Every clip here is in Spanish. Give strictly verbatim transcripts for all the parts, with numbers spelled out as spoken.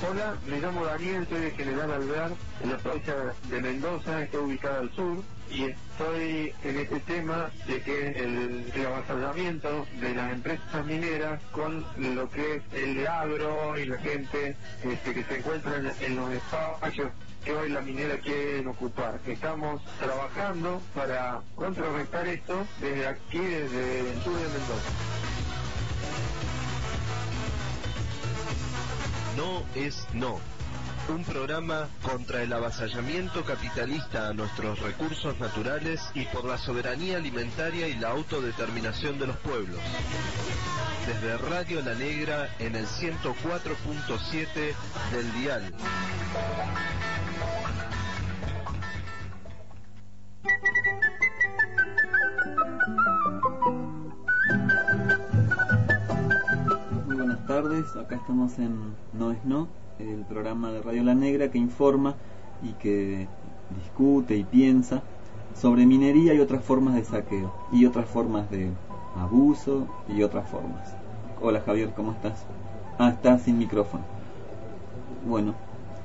Hola, me llamo Daniel, soy de General Alvear, en la provincia de Mendoza, estoy ubicada al sur, y estoy en este tema de que el, el avasallamiento de las empresas mineras con lo que es el agro y la gente este, que se encuentra en, en los espacios que hoy la minera quieren ocupar. Estamos trabajando para contrarrestar esto desde aquí, desde el sur de Mendoza. No es no. Un programa contra el avasallamiento capitalista a nuestros recursos naturales y por la soberanía alimentaria y la autodeterminación de los pueblos. Desde Radio La Negra en el ciento cuatro punto siete del dial. Muy buenas tardes, acá estamos en No es No, el programa de Radio La Negra que informa y que discute y piensa sobre minería y otras formas de saqueo y otras formas de abuso y otras formas. Hola Javier, ¿cómo estás? Ah, estás sin micrófono. Bueno.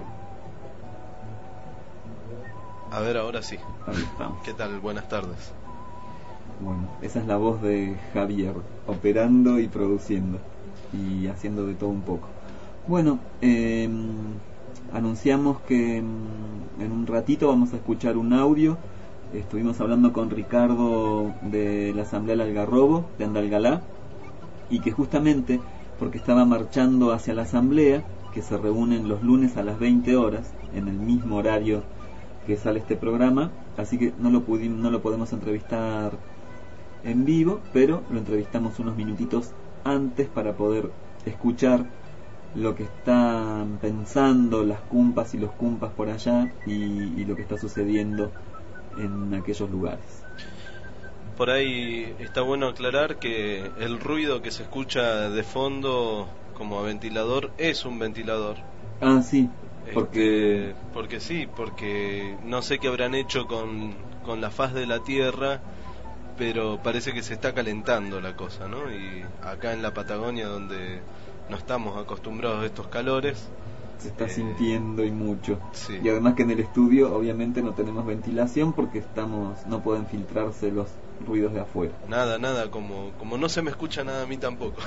A ver, ahora sí. Ahí estamos. ¿Qué tal? Buenas tardes. Bueno, esa es la voz de Javier, operando y produciendo y haciendo de todo un poco. Bueno, eh, anunciamos que en un ratito vamos a escuchar un audio. Estuvimos hablando con Ricardo de la Asamblea del Algarrobo, de Andalgalá, y que justamente porque estaba marchando hacia la Asamblea, que se reúnen los lunes a las veinte horas, en el mismo horario que sale este programa, así que no lo pudimos, no lo podemos entrevistar en vivo, pero lo entrevistamos unos minutitos antes para poder escuchar lo que están pensando las cumpas y los cumpas por allá y, y lo que está sucediendo en aquellos lugares. Por ahí está bueno aclarar que el ruido que se escucha de fondo como ventilador es un ventilador. Ah, sí, porque... Este, porque sí, porque no sé qué habrán hecho con, con la faz de la Tierra, pero parece que se está calentando la cosa, ¿no? Y acá en la Patagonia, donde no estamos acostumbrados a estos calores, se está eh, sintiendo y mucho. Sí. Y además que en el estudio obviamente no tenemos ventilación porque estamos no pueden filtrarse los ruidos de afuera. Nada, nada, como, como no se me escucha nada a mí tampoco.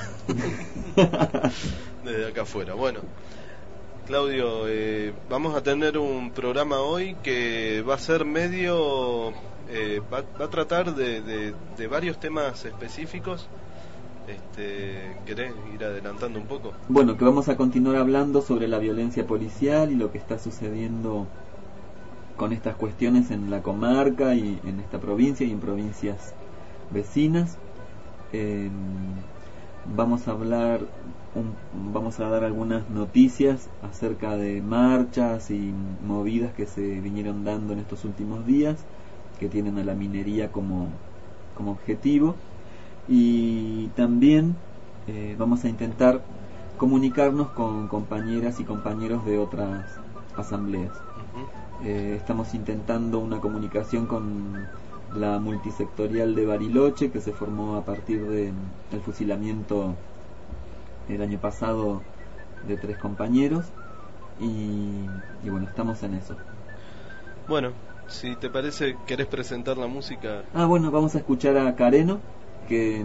Desde acá afuera. Bueno, Claudio, eh, vamos a tener un programa hoy que va a ser medio... Eh, va, va a tratar de, de, de varios temas específicos. Este, ¿querés ir adelantando un poco? Bueno, que vamos a continuar hablando sobre la violencia policial y lo que está sucediendo con estas cuestiones en la comarca y en esta provincia y en provincias vecinas. Eh, vamos a hablar, un, vamos a dar algunas noticias acerca de marchas y movidas que se vinieron dando en estos últimos días, que tienen a la minería como, como objetivo. Y también eh, vamos a intentar comunicarnos con compañeras y compañeros de otras asambleas. Uh-huh. eh, estamos intentando una comunicación con la multisectorial de Bariloche, que se formó a partir del de fusilamiento el año pasado de tres compañeros, y, y bueno, estamos en eso. Bueno, si te parece, ¿querés presentar la música? Ah, bueno, vamos a escuchar a Careno, que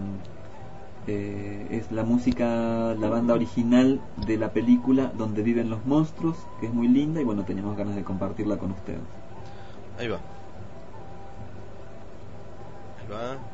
eh, es la música, la banda original de la película Donde viven los monstruos, que es muy linda y bueno, teníamos ganas de compartirla con ustedes. Ahí va. Ahí va. Ahí está.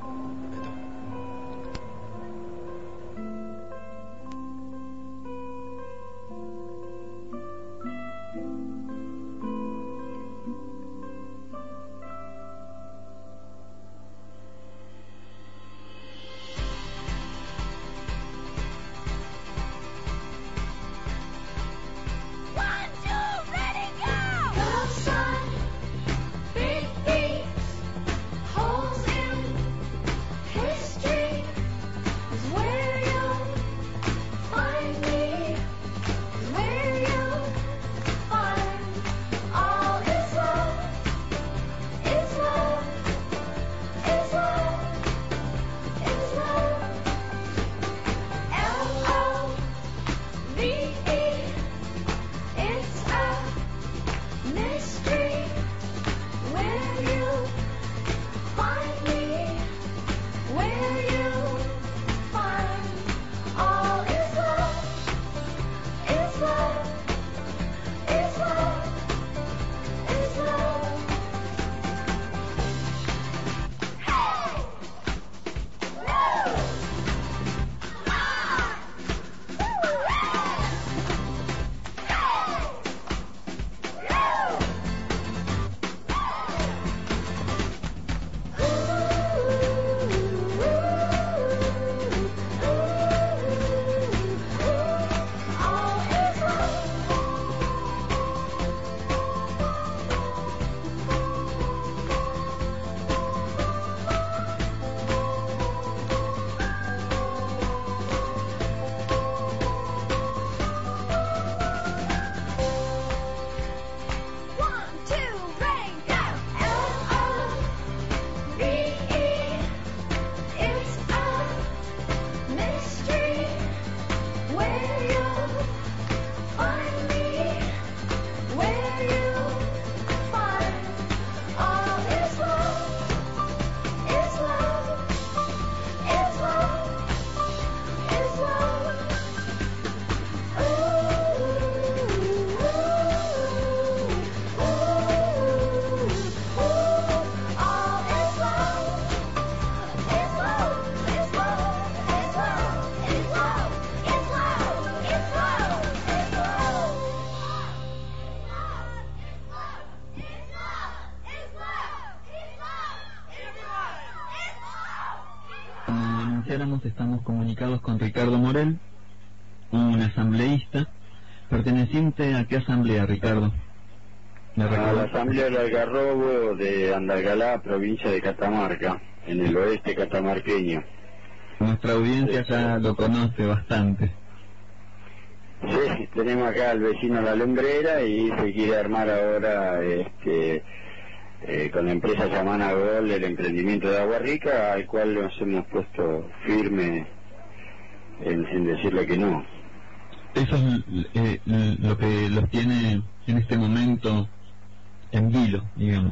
recordamos, estamos comunicados con Ricardo Morel, un asambleísta. ¿Perteneciente a qué asamblea, Ricardo? A la Asamblea del Algarrobo de Andalgalá, provincia de Catamarca, en el oeste catamarqueño. Nuestra audiencia ya lo conoce bastante. Sí, tenemos acá al vecino La Lumbrera y se quiere armar ahora este eh, con la empresa Yamana Gol el emprendimiento de Agua Rica, al cual nos hemos puesto firme en, en decirle que no. Eso es eh, lo que los tiene en este momento en vilo, digamos.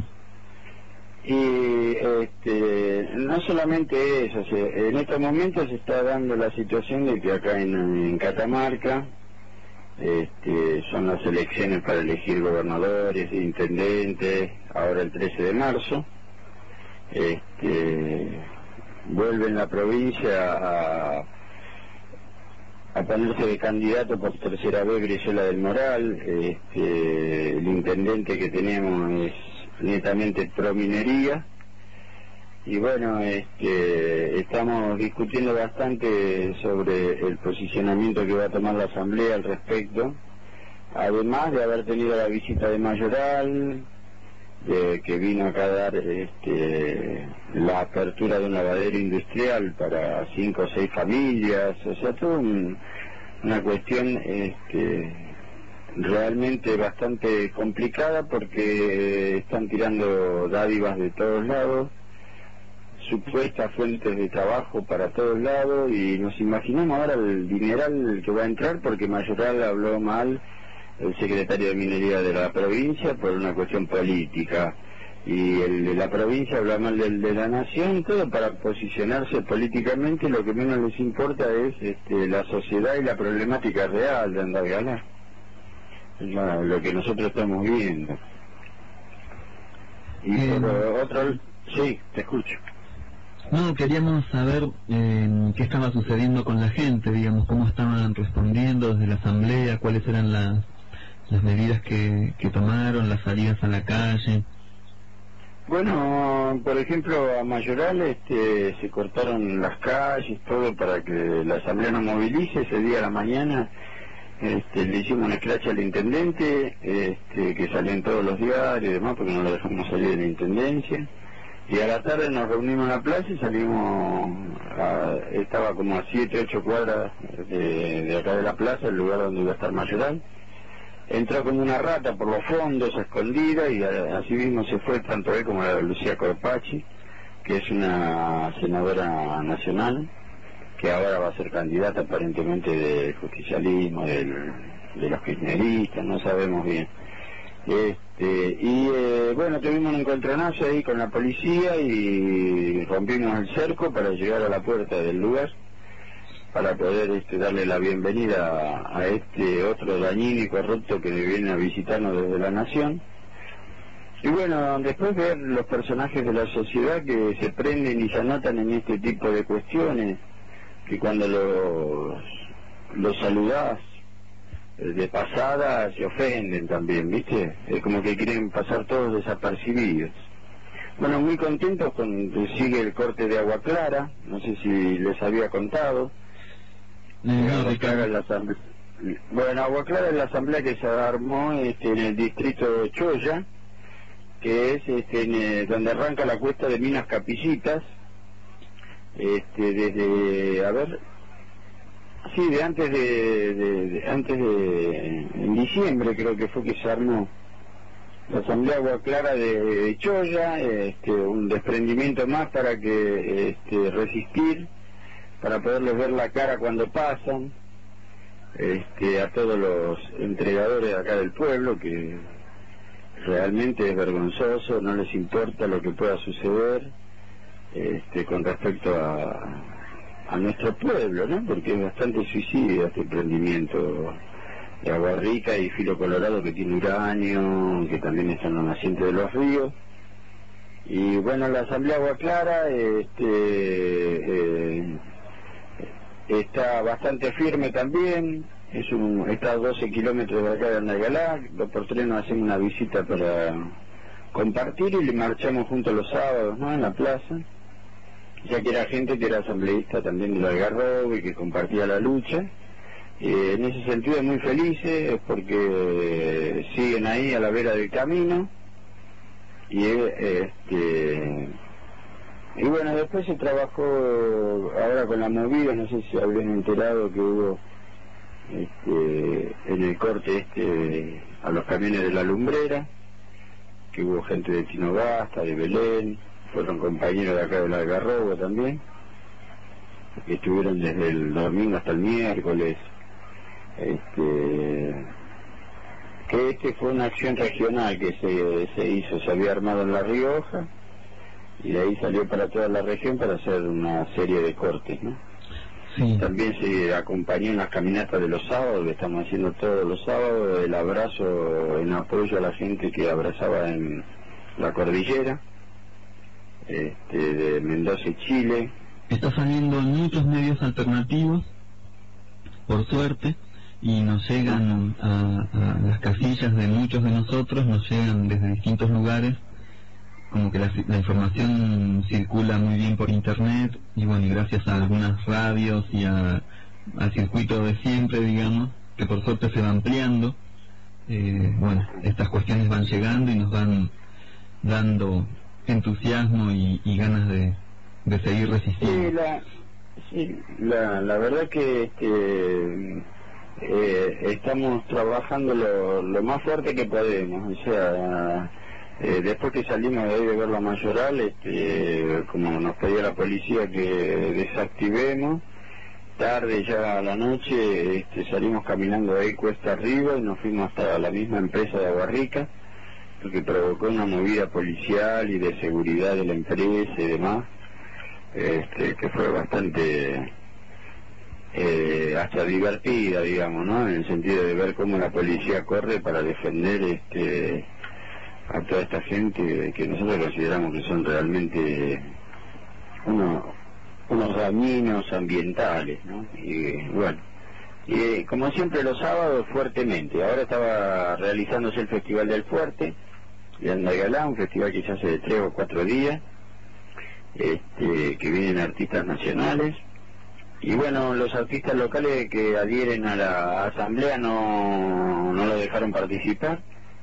Y este, no solamente eso, o sea, en estos momentos se está dando la situación de que acá en, en Catamarca este, son las elecciones para elegir gobernadores e intendentes, ahora el trece de marzo. Este, vuelve en la provincia a a ponerse de candidato por tercera vez Griselda del Moral. Este, el intendente que tenemos es netamente pro minería, y bueno, este, estamos discutiendo bastante sobre el posicionamiento que va a tomar la Asamblea al respecto, además de haber tenido la visita de Mayoral, de, que vino acá a dar este, la apertura de un lavadero industrial para cinco o seis familias, o sea, todo un, una cuestión este, realmente bastante complicada, porque están tirando dádivas de todos lados, supuestas fuentes de trabajo para todos lados, y nos imaginamos ahora el dineral que va a entrar, porque Mayoral habló mal el secretario de Minería de la provincia por una cuestión política, y el de la provincia habla mal del de la nación, todo para posicionarse políticamente. Lo que menos les importa es este, la sociedad y la problemática real de Andalgalá, lo, lo que nosotros estamos viendo. Y eh, por otro, sí, te escucho. No, queríamos saber eh, qué estaba sucediendo con la gente, digamos, cómo estaban respondiendo desde la asamblea, cuáles eran las las medidas que, que tomaron, las salidas a la calle. Bueno, por ejemplo, a Mayoral este, se cortaron las calles, todo para que la asamblea no movilice. Ese día a la mañana este, le hicimos un escrache al intendente, este, que salió en todos los diarios y demás, porque no lo dejamos salir de la intendencia. Y a la tarde nos reunimos en la plaza y salimos, a, estaba como a siete, ocho cuadras de, de acá de la plaza, el lugar donde iba a estar Mayoral. Entró como una rata por los fondos, escondida, y a, así mismo se fue tanto él como la Lucía Corpachi, que es una senadora nacional, que ahora va a ser candidata aparentemente del justicialismo, del, de los kirchneristas, no sabemos bien. Este, y eh, bueno, tuvimos un encontronazo ahí con la policía y rompimos el cerco para llegar a la puerta del lugar, para poder este, darle la bienvenida a, a este otro dañino y corrupto que viene a visitarnos desde la nación. Y bueno, después ver los personajes de la sociedad que se prenden y se anotan en este tipo de cuestiones, que cuando los, los saludás de pasada se ofenden también, ¿viste? Es como que quieren pasar todos desapercibidos. Bueno, muy contentos con que sigue el corte de Agua Clara, no sé si les había contado. No, Agua Clara es la asamblea. Bueno, Agua Clara es la asamblea que se armó este, en el distrito de Choya, que es este, en, eh, donde arranca la cuesta de Minas Capillitas, este, desde, a ver, sí, de antes de, de, de antes de, en diciembre creo que fue que se armó la asamblea Agua Clara de, de Choya, este, un desprendimiento más para que este, resistir, para poderles ver la cara cuando pasan, este, a todos los entregadores de acá del pueblo, que realmente es vergonzoso, no les importa lo que pueda suceder este, con respecto a, a nuestro pueblo, ¿no? Porque es bastante suicida este emprendimiento de Agua Rica y Filo Colorado, que tiene uranio, que también está en los nacientes de los ríos. Y bueno, la asamblea Agua Clara este, eh, está bastante firme también, es un, está a doce kilómetros de acá de Andalgalá. Dos por tres nos hacemos una visita para compartir y le marchamos juntos los sábados, ¿no?, en la plaza. ya que era gente que era asambleísta también del Algarrobo y que compartía la lucha. Eh, en ese sentido muy felices porque siguen ahí a la vera del camino y eh, este y bueno, después se trabajó ahora con la movida, no sé si habrían enterado que hubo este, en el corte este a los camiones de la lumbrera, que hubo gente de Tinogasta, de Belén, fueron compañeros de acá del Algarrobo también, que estuvieron desde el domingo hasta el miércoles. Este, que este fue una acción regional que se, se hizo, se había armado en La Rioja y de ahí salió para toda la región para hacer una serie de cortes, ¿no? Sí. También se acompañó en las caminatas de los sábados, que estamos haciendo todos los sábados, el abrazo en apoyo a la gente que abrazaba en la cordillera, este, de Mendoza y Chile. Está saliendo en muchos medios alternativos, por suerte, y nos llegan a, a las casillas de muchos de nosotros, nos llegan desde distintos lugares, como que la, la información circula muy bien por internet, y bueno, y gracias a algunas radios y a, al circuito de siempre, digamos, que por suerte se va ampliando, eh, bueno, estas cuestiones van llegando y nos van dando entusiasmo y, y ganas de, de seguir resistiendo. Sí, la, sí, la, la verdad que este, eh, estamos trabajando lo, lo más fuerte que podemos, o sea, eh, después que salimos de ahí de ver la mayoral, este, como nos pedía la policía que desactivemos, tarde ya a la noche este, salimos caminando ahí cuesta arriba y nos fuimos hasta la misma empresa de Aguarrica, que provocó una movida policial y de seguridad de la empresa y demás, este, que fue bastante eh, hasta divertida, digamos, ¿no? En el sentido de ver cómo la policía corre para defender este a toda esta gente que nosotros consideramos que son realmente uno, unos dañinos ambientales, ¿no? Y bueno, y como siempre los sábados fuertemente. Ahora estaba realizándose el Festival del Fuerte de Andalgalá, un festival que se hace de tres o cuatro días, este, que vienen artistas nacionales, y bueno, los artistas locales que adhieren a la asamblea no, no lo dejaron participar.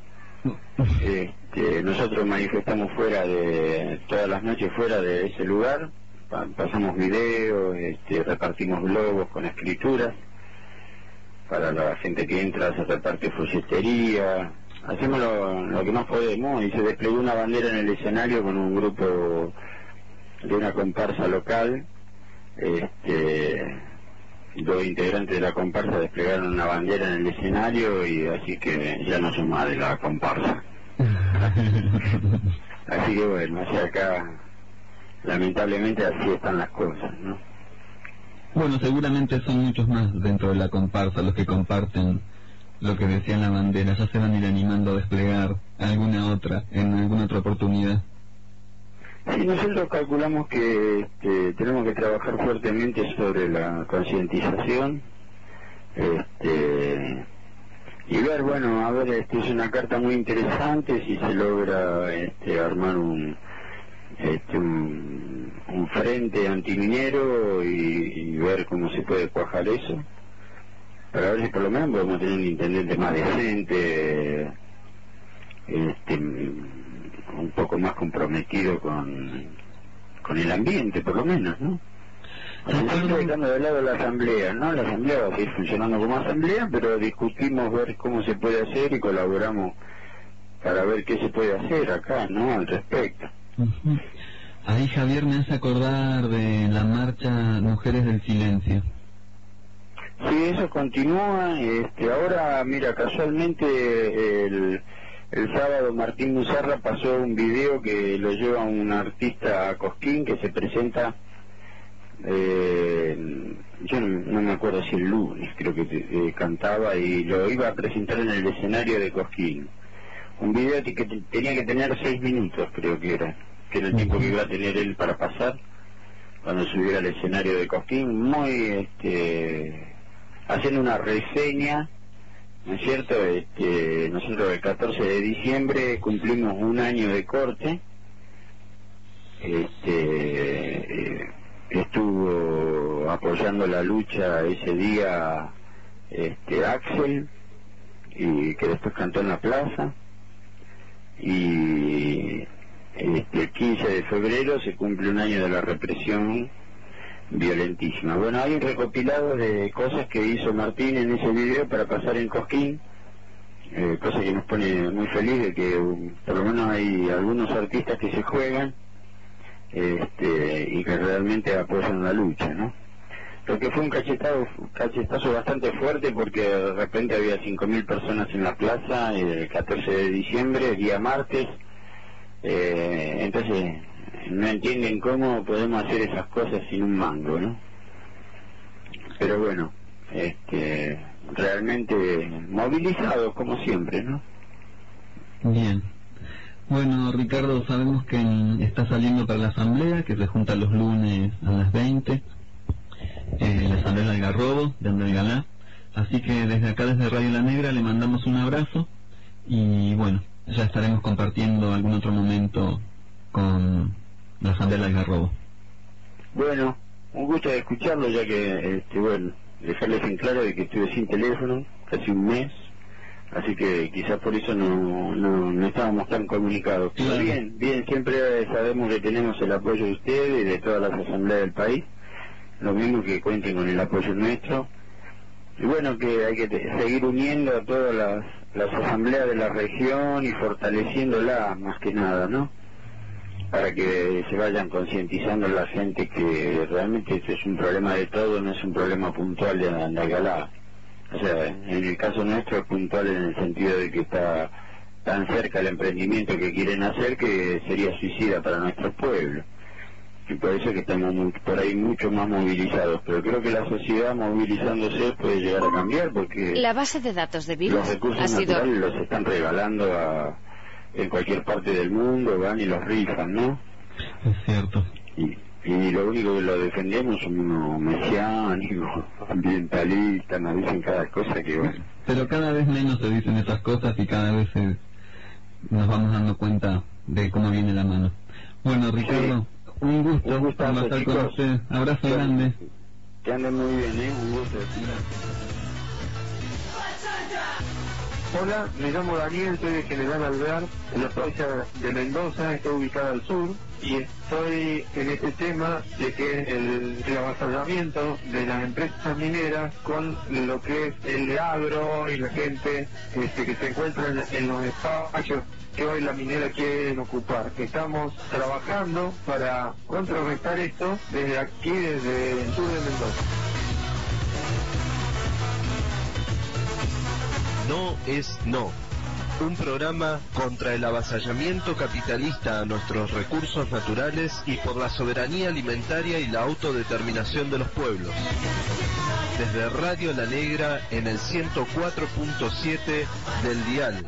Este, nosotros manifestamos fuera de, todas las noches fuera de ese lugar, pa pasamos videos, este, repartimos globos con escrituras, para la gente que entra se reparte folletería, hacemos lo, lo que más podemos, y se desplegó una bandera en el escenario con un grupo de una comparsa local. Este, dos integrantes de la comparsa desplegaron una bandera en el escenario y así que ya no son más de la comparsa. Así que bueno, hacia acá lamentablemente así están las cosas, ¿no? Bueno, seguramente son muchos más dentro de la comparsa los que comparten lo que decía la bandera, ya se van a ir animando a desplegar alguna otra, en alguna otra oportunidad. Sí, nosotros calculamos que este, tenemos que trabajar fuertemente sobre la concientización, este, y ver, bueno, a ver, este es una carta muy interesante si se logra este, armar un, este, un, un frente antiminero y, y ver cómo se puede cuajar eso, para ver si por lo menos podemos tener un intendente más decente, este, un poco más comprometido con, con el ambiente, por lo menos, ¿no? Siempre dejando de lado la asamblea, ¿no? La asamblea va a seguir funcionando como asamblea, pero discutimos ver cómo se puede hacer y colaboramos para ver qué se puede hacer acá, ¿no? Al respecto. Uh-huh. Ahí, Javier, me hace acordar de la marcha Mujeres del Silencio. Sí, eso continúa. Este, ahora, mira, casualmente el... El sábado Martín Muzarra pasó un video que lo lleva un artista a Cosquín que se presenta, eh, yo no, no me acuerdo si el lunes creo que eh, cantaba y lo iba a presentar en el escenario de Cosquín. Un video que, que tenía que tener seis minutos creo que era, que era el tiempo que iba a tener él para pasar cuando subiera al escenario de Cosquín, muy este, haciendo una reseña. ¿No es cierto? Este, nosotros el catorce de diciembre cumplimos un año de corte, este, eh, estuvo apoyando la lucha ese día este Axel, y que después cantó en la plaza, y este, el quince de febrero se cumple un año de la represión violentísima. Bueno, hay un recopilado de cosas que hizo Martín en ese video para pasar en Cosquín, eh, cosa que nos pone muy feliz de que um, por lo menos hay algunos artistas que se juegan este, y que realmente apoyan la lucha, ¿no? Lo que fue un cachetado, cachetazo bastante fuerte, porque de repente había cinco mil personas en la plaza el catorce de diciembre, día martes, eh, entonces no entienden cómo podemos hacer esas cosas sin un mango, ¿no? Pero bueno, este, realmente movilizados como siempre, ¿no? Bien. Bueno, Ricardo, sabemos que está saliendo para la asamblea, que se junta los lunes a las veinte, eh, la asamblea de Algarrobo, de Andalgalá. Así que desde acá, desde Radio La Negra, le mandamos un abrazo y bueno, ya estaremos compartiendo algún otro momento con la asamblea de Algarrobo. Bueno, un gusto de escucharlo, ya que, este, bueno, dejarles en claro de que estuve sin teléfono casi un mes, así que quizás por eso no, no, no estábamos tan comunicados. Pero Claro. bien, bien, siempre sabemos que tenemos el apoyo de ustedes y de todas las asambleas del país, lo mismo que cuenten con el apoyo nuestro. Y bueno, que hay que te- seguir uniendo a todas las, las asambleas de la región y fortaleciéndolas más que nada, ¿no? Para que se vayan concientizando la gente que realmente esto es un problema de todo, no es un problema puntual de Andalgalá. O sea, en el caso nuestro es puntual en el sentido de que está tan cerca el emprendimiento que quieren hacer que sería suicida para nuestro pueblo. Y por eso es que estamos muy, por ahí mucho más movilizados. Pero creo que la sociedad movilizándose puede llegar a cambiar, porque La base de datos de los virus ha recursos sido... naturales los están regalando a, en cualquier parte del mundo, van y los rifan, ¿no? Es cierto. Y, y lo único que lo defendemos son unos mesiánicos, ambientalistas, nos dicen cada cosa que bueno. Pero cada vez menos se dicen esas cosas y cada vez se- nos vamos dando cuenta de cómo viene la mano. Bueno, Ricardo, un gusto Un gustazo, conversar con chicos. usted. Abrazo grande. Que anden muy bien, ¿eh? Un gusto. Hola, me llamo Daniel, soy de General Alvear, en la provincia de Mendoza, estoy ubicada al sur, y estoy en este tema de que el, el avasallamiento de las empresas mineras con lo que es el agro y la gente este, que se encuentra en, en los espacios que hoy la minera quiere ocupar. Estamos trabajando para contrarrestar esto desde aquí, desde el sur de Mendoza. No es no. Un programa contra el avasallamiento capitalista a nuestros recursos naturales y por la soberanía alimentaria y la autodeterminación de los pueblos. Desde Radio La Negra en el ciento cuatro punto siete del dial.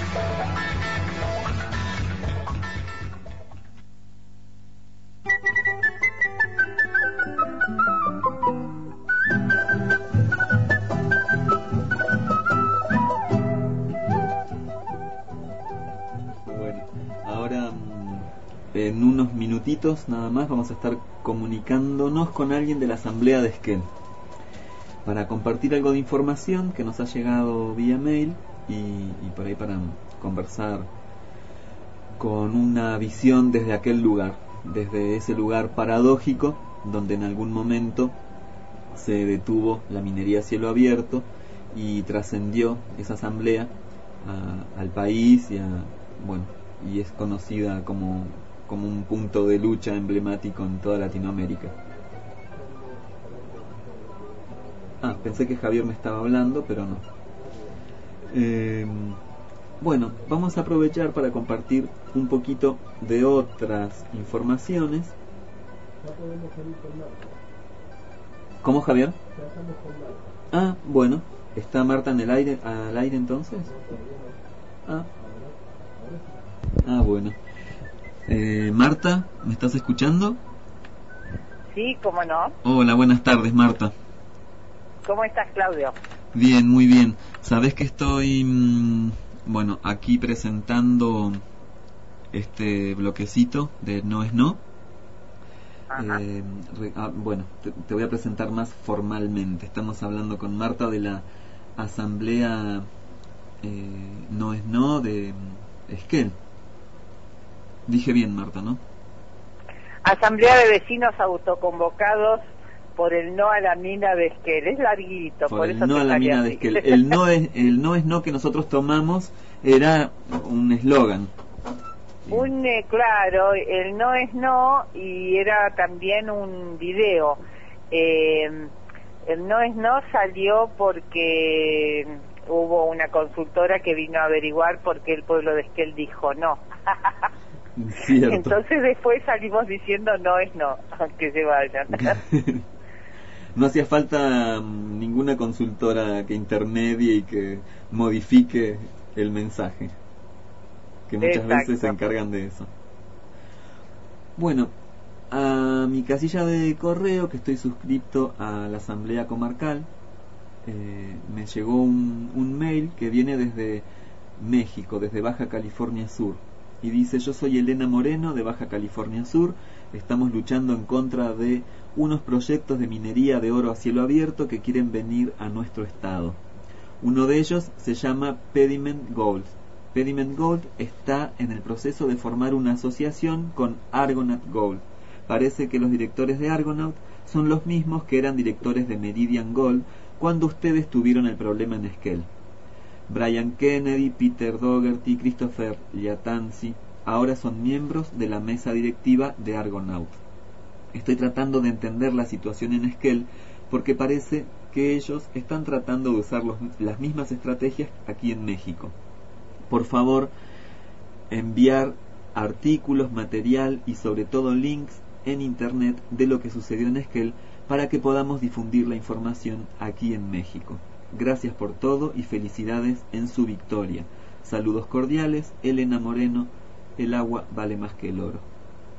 Bueno, ahora mm, en unos minutitos nada más vamos a estar comunicándonos con alguien de la asamblea de Esquel para compartir algo de información que nos ha llegado vía mail y, y por ahí para conversar con una visión desde aquel lugar, desde ese lugar paradójico donde en algún momento se detuvo la minería a cielo abierto y trascendió esa asamblea a, al país y a, bueno, y es conocida como, como un punto de lucha emblemático en toda Latinoamérica. Ah, pensé que Javier me estaba hablando, pero no. Eh, bueno, vamos a aprovechar para compartir un poquito de otras informaciones. ¿Cómo, Javier? Ah, bueno, ¿está Marta en el aire, al aire entonces? Ah, ah bueno. Eh, Marta, ¿me estás escuchando? Sí, cómo no. Hola, buenas tardes, Marta. ¿Cómo estás, Claudio? Bien, muy bien. Sabes que estoy, mmm, bueno, aquí presentando este bloquecito de No es No. Eh, re, ah, bueno, te, te voy a presentar más formalmente. Estamos hablando con Marta de la Asamblea eh, No es No de Esquel. Dije bien, Marta, ¿no? Asamblea de Vecinos Autoconvocados por el No a la Mina de Esquel. Es larguito, por, por el eso No te a la salió Mina así. de Esquel. El no es, el no es no que nosotros tomamos era un eslogan. Un, eh, claro, el No es No, y era también un video. Eh, el No es No salió porque hubo una consultora que vino a averiguar por qué el pueblo de Esquel dijo no. Cierto. Entonces después salimos diciendo no es no, que se vayan. No hacía falta um, ninguna consultora que intermedie y que modifique el mensaje, que muchas Exacto. veces se encargan de eso. Bueno, a mi casilla de correo, que estoy suscrito a la Asamblea Comarcal, eh, me llegó un, un mail que viene desde México, desde Baja California Sur, y dice: yo soy Elena Moreno de Baja California Sur, estamos luchando en contra de unos proyectos de minería de oro a cielo abierto que quieren venir a nuestro estado. Uno de ellos se llama Pediment Gold. Pediment Gold está en el proceso de formar una asociación con Argonaut Gold. Parece que los directores de Argonaut son los mismos que eran directores de Meridian Gold cuando ustedes tuvieron el problema en Esquel. Brian Kennedy, Peter Dougherty, Christopher Liatanzi ahora son miembros de la mesa directiva de Argonaut. Estoy tratando de entender la situación en Esquel porque parece que ellos están tratando de usar los, las mismas estrategias aquí en México. Por favor, enviar artículos, material y sobre todo links en internet de lo que sucedió en Esquel para que podamos difundir la información aquí en México. Gracias por todo y felicidades en su victoria. Saludos cordiales, Elena Moreno. El agua vale más que el oro.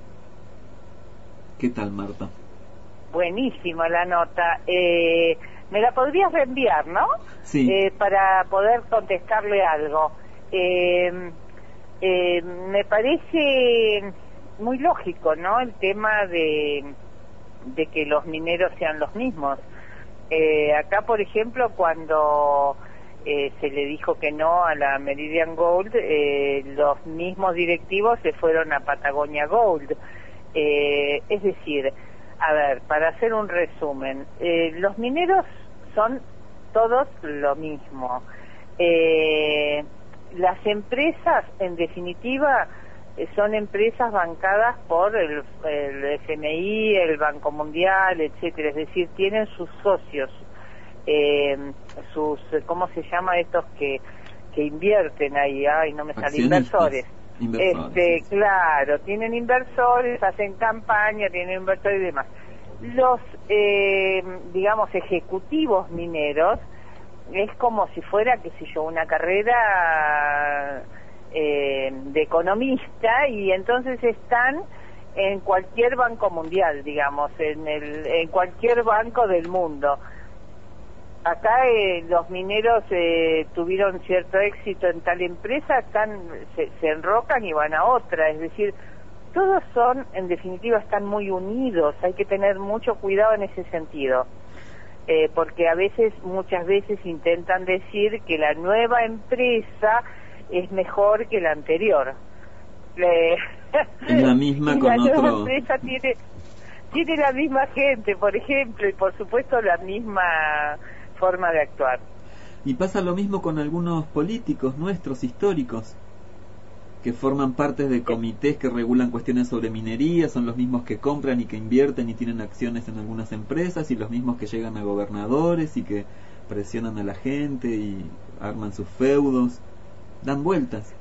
¿Qué tal, Marta? Buenísima la nota. Eh, ¿Me la podrías reenviar, no? Sí. Eh, para poder contestarle algo. Eh, eh, me parece muy lógico, ¿no? El tema de, de que los mineros sean los mismos. Eh, acá, por ejemplo, cuando eh, se le dijo que no a la Meridian Gold, eh, los mismos directivos se fueron a Patagonia Gold. Eh, es decir, a ver, para hacer un resumen, eh, los mineros son todos lo mismo. Eh, las empresas, en definitiva, eh, son empresas bancadas por el, el F M I, el Banco Mundial, etcétera. Es decir, tienen sus socios, eh, sus, ¿cómo se llama estos que que invierten ahí? Ay, no me sale, inversores. Inversores, este, sí. Claro, tienen inversores, hacen campaña, tienen inversores y demás. Los, eh, digamos, ejecutivos mineros, es como si fuera, qué sé yo, una carrera eh, de economista, y entonces están en cualquier banco mundial, digamos, en, el, en cualquier banco del mundo. Acá eh, los mineros eh, tuvieron cierto éxito en tal empresa, están, se, se enrocan y van a otra, es decir, todos son, en definitiva, están muy unidos. Hay que tener mucho cuidado en ese sentido, eh, porque a veces, muchas veces intentan decir que la nueva empresa es mejor que la anterior. Eh, es la misma y con la nueva otro... empresa tiene, tiene la misma gente, por ejemplo, y por supuesto la misma forma de actuar. Y pasa lo mismo con algunos políticos nuestros históricos que forman parte de comités que regulan cuestiones sobre minería, son los mismos que compran y que invierten y tienen acciones en algunas empresas, y los mismos que llegan a gobernadores y que presionan a la gente y arman sus feudos, dan vueltas.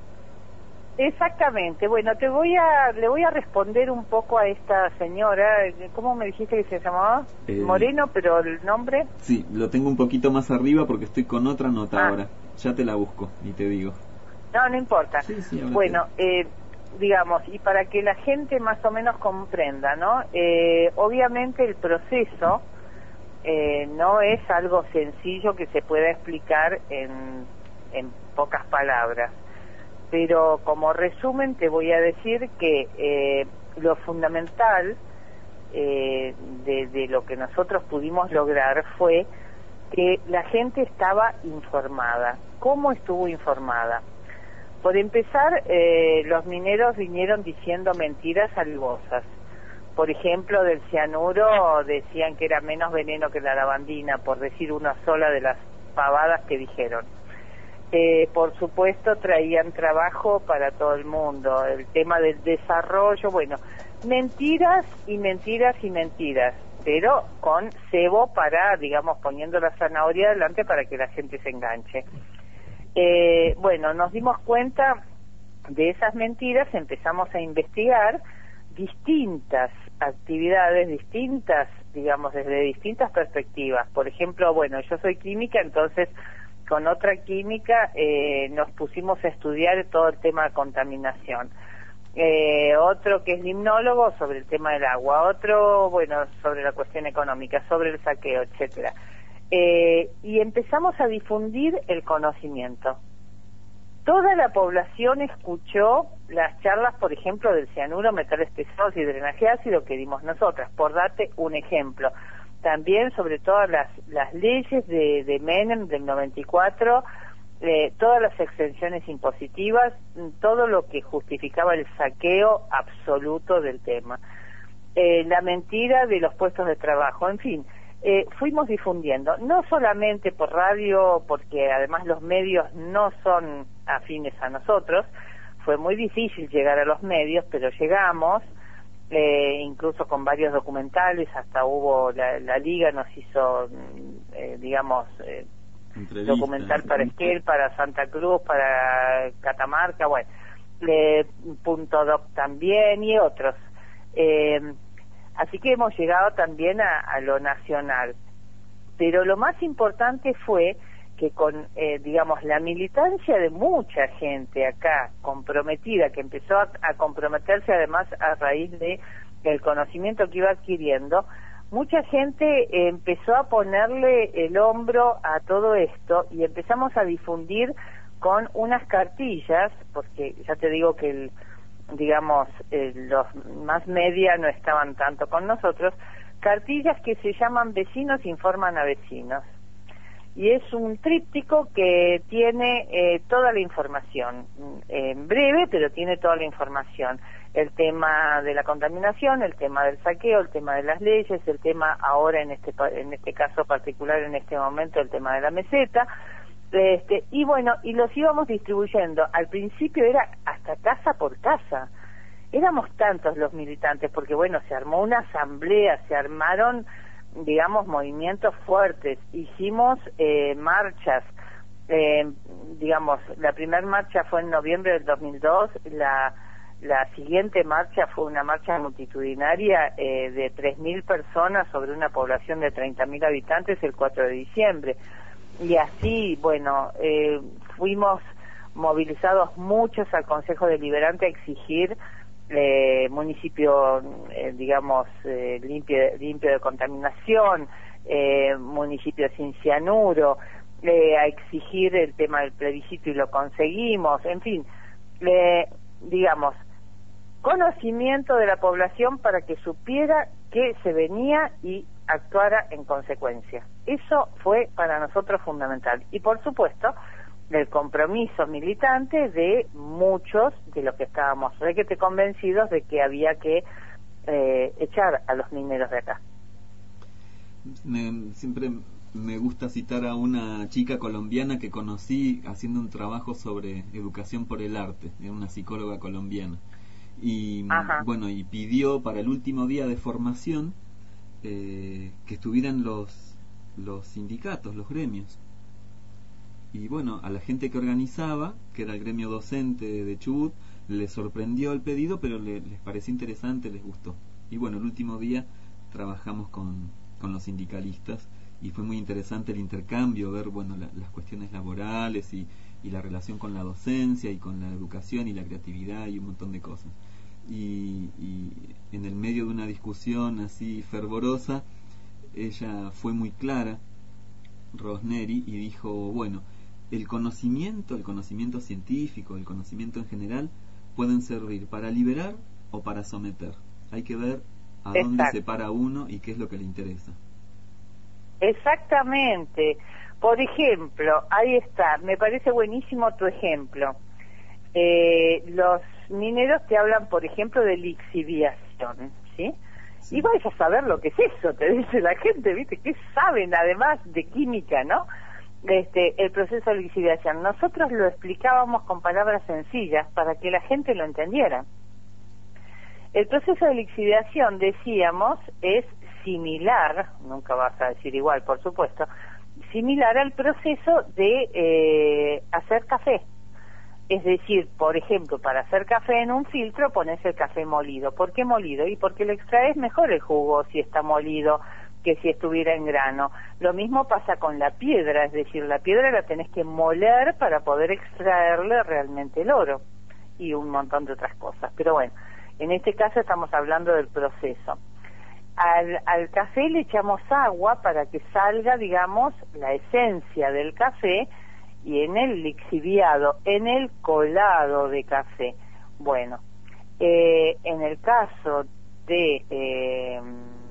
Exactamente. Bueno, te voy a le voy a responder un poco a esta señora. ¿Cómo me dijiste que se llamaba? Eh, Moreno, pero el nombre. Sí, lo tengo un poquito más arriba porque estoy con otra nota Ah. ahora. Ya te la busco y te digo. No, no importa. Sí, sí, ahora Bueno, eh, digamos, y para que la gente más o menos comprenda, ¿no? Eh, obviamente el proceso eh, no es algo sencillo que se pueda explicar en, en pocas palabras. Pero como resumen te voy a decir que eh, lo fundamental eh, de, de lo que nosotros pudimos lograr fue que la gente estaba informada. ¿Cómo estuvo informada? Por empezar, eh, los mineros vinieron diciendo mentiras alevosas. Por ejemplo, del cianuro decían que era menos veneno que la lavandina, por decir una sola de las pavadas que dijeron. Eh, por supuesto, traían trabajo para todo el mundo. El tema del desarrollo, bueno, mentiras y mentiras y mentiras, pero con cebo para, digamos, poniendo la zanahoria adelante para que la gente se enganche. Eh, bueno, nos dimos cuenta de esas mentiras, empezamos a investigar distintas actividades, distintas, digamos, desde distintas perspectivas. Por ejemplo, bueno, yo soy química, entonces con otra química eh, nos pusimos a estudiar todo el tema de contaminación. Eh, otro que es limnólogo sobre el tema del agua, otro, bueno, sobre la cuestión económica, sobre el saqueo, etcétera. Eh, y empezamos a difundir el conocimiento. Toda la población escuchó las charlas, por ejemplo, del cianuro, metales pesados y drenaje ácido que dimos nosotras, por darte un ejemplo. También sobre todas las, las leyes de, de Menem del noventa y cuatro, eh, todas las exenciones impositivas, todo lo que justificaba el saqueo absoluto del tema. Eh, la mentira de los puestos de trabajo, en fin. Eh, fuimos difundiendo, no solamente por radio, porque además los medios no son afines a nosotros, fue muy difícil llegar a los medios, pero llegamos, eh, incluso con varios documentales, hasta hubo, la, la Liga nos hizo, eh, digamos, eh, documental para Esquel, para Santa Cruz, para Catamarca, bueno, eh, Punto Doc también y otros. Eh, Así que hemos llegado también a, a lo nacional. Pero lo más importante fue que con, eh, digamos, la militancia de mucha gente acá comprometida, que empezó a, a comprometerse además a raíz de el conocimiento que iba adquiriendo, mucha gente eh, empezó a ponerle el hombro a todo esto y empezamos a difundir con unas cartillas, porque ya te digo que el digamos, eh, los más media no estaban tanto con nosotros, cartillas que se llaman Vecinos Informan a Vecinos. Y es un tríptico que tiene eh, toda la información, en eh, breve, pero tiene toda la información. El tema de la contaminación, el tema del saqueo, el tema de las leyes, el tema ahora en este, en este caso particular, en este momento, el tema de la meseta. Este, y bueno, y los íbamos distribuyendo. Al principio era hasta casa por casa. Éramos tantos los militantes, porque bueno, se armó una asamblea, se armaron, digamos, movimientos fuertes. Hicimos eh, marchas, eh, digamos, la primera marcha fue en noviembre del dos mil dos, la, la siguiente marcha fue una marcha multitudinaria eh, de tres mil personas sobre una población de treinta mil habitantes el cuatro de diciembre. Y así, bueno, eh, fuimos movilizados muchos al Consejo Deliberante a exigir eh, municipio, eh, digamos, eh, limpio, limpio de contaminación, eh, municipio sin cianuro, eh, a exigir el tema del plebiscito y lo conseguimos, en fin, eh, digamos, conocimiento de la población para que supiera que se venía y actuara en consecuencia. Eso fue para nosotros fundamental. Y por supuesto, el compromiso militante de muchos de los que estábamos requete convencidos de que había que eh, echar a los mineros de acá. Me, siempre me gusta citar a una chica colombiana que conocí haciendo un trabajo sobre educación por el arte, era una psicóloga colombiana. Y Ajá. bueno, y pidió para el último día de formación eh, que estuvieran los los sindicatos, los gremios. Y bueno, a la gente que organizaba, que era el gremio docente de Chubut, les sorprendió el pedido, pero le, les pareció interesante, les gustó. Y bueno, el último día trabajamos con, con los sindicalistas y fue muy interesante el intercambio, ver bueno la, las cuestiones laborales y, y la relación con la docencia y con la educación y la creatividad y un montón de cosas. Y, y en el medio de una discusión así fervorosa, ella fue muy clara, Rosneri, y dijo, bueno, el conocimiento, el conocimiento científico, el conocimiento en general, pueden servir para liberar o para someter. Hay que ver a dónde Exacto. se para uno y qué es lo que le interesa. Exactamente. Por ejemplo, ahí está, me parece buenísimo tu ejemplo. Eh, los mineros te hablan, por ejemplo, de lixiviación, ¿sí? Sí. Y vais a saber lo que es eso, te dice la gente, ¿viste? ¿Qué saben además de química, no? Este, el proceso de lixiviación. Nosotros lo explicábamos con palabras sencillas para que la gente lo entendiera. El proceso de lixiviación, decíamos, es similar, nunca vas a decir igual, por supuesto, similar al proceso de eh, hacer café. Es decir, por ejemplo, para hacer café en un filtro pones el café molido. ¿Por qué molido? Y porque le extraes mejor el jugo si está molido que si estuviera en grano. Lo mismo pasa con la piedra, es decir, la piedra la tenés que moler para poder extraerle realmente el oro y un montón de otras cosas. Pero bueno, en este caso estamos hablando del proceso. Al, al café le echamos agua para que salga, digamos, la esencia del café, y en el lixiviado, en el colado de café. Bueno, eh, en el caso de eh,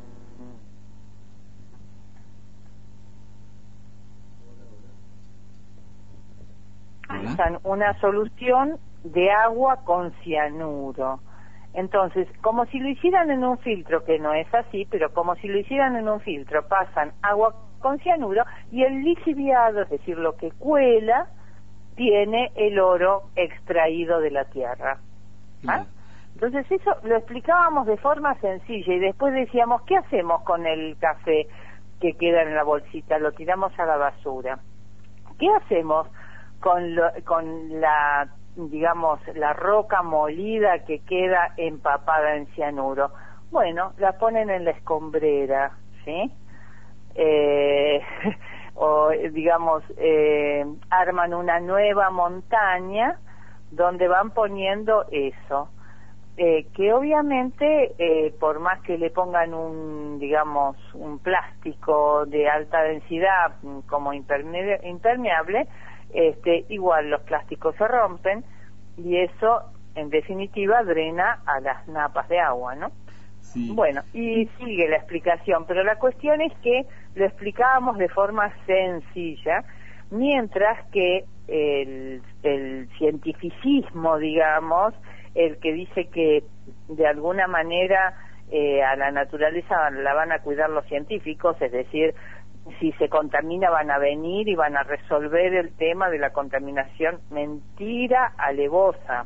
usan una solución de agua con cianuro. Entonces, como si lo hicieran en un filtro, que no es así, pero como si lo hicieran en un filtro, pasan agua con cianuro y el lixiviado, es decir, lo que cuela, tiene el oro extraído de la tierra. ¿Ah? Entonces eso lo explicábamos de forma sencilla y después decíamos, ¿qué hacemos con el café que queda en la bolsita? Lo tiramos a la basura. ¿Qué hacemos con, lo, con la, digamos, la roca molida que queda empapada en cianuro? Bueno, la ponen en la escombrera, ¿sí? Eh, o digamos eh, arman una nueva montaña donde van poniendo eso, eh, que obviamente eh, por más que le pongan un, digamos, un plástico de alta densidad como imperme impermeable, este, igual los plásticos se rompen y eso en definitiva drena a las napas de agua, ¿no? Sí. Bueno, y sigue la explicación, pero la cuestión es que lo explicábamos de forma sencilla, mientras que el, el cientificismo, digamos, el que dice que de alguna manera eh, a la naturaleza la van a cuidar los científicos, es decir, si se contamina van a venir y van a resolver el tema de la contaminación. Mentira alevosa.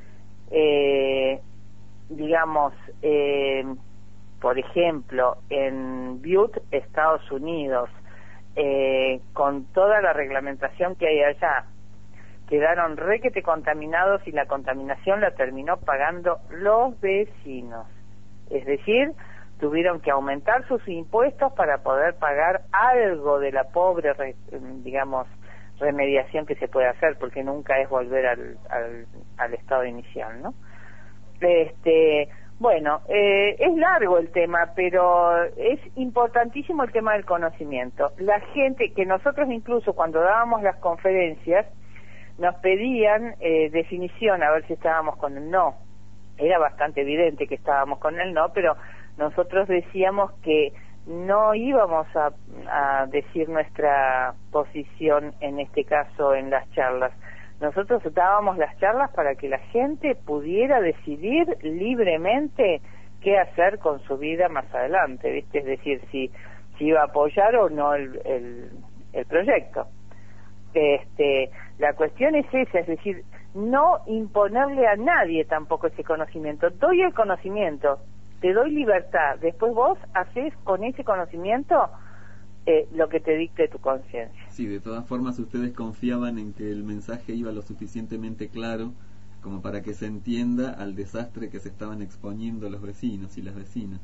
Eh, digamos, eh, por ejemplo, en Butte, Estados Unidos, eh, con toda la reglamentación que hay allá, quedaron requete contaminados y la contaminación la terminó pagando los vecinos. Es decir, tuvieron que aumentar sus impuestos para poder pagar algo de la pobre, re, digamos, remediación que se puede hacer, porque nunca es volver al, al, al estado inicial, ¿no? Este, bueno, eh, es largo el tema, pero es importantísimo el tema del conocimiento. La gente, que nosotros incluso cuando dábamos las conferencias, nos pedían eh, definición, a ver si estábamos con el no. Era bastante evidente que estábamos con el no, pero nosotros decíamos que no íbamos a, a decir nuestra posición, en este caso en las charlas. Nosotros dábamos las charlas para que la gente pudiera decidir libremente qué hacer con su vida más adelante, ¿viste? Es decir, si, si iba a apoyar o no el, el, el proyecto. Este, la cuestión es esa, es decir, no imponerle a nadie tampoco ese conocimiento. Doy el conocimiento, te doy libertad, después vos haces con ese conocimiento eh, lo que te dicte tu conciencia. Sí, de todas formas ustedes confiaban en que el mensaje iba lo suficientemente claro como para que se entienda al desastre que se estaban exponiendo los vecinos y las vecinas.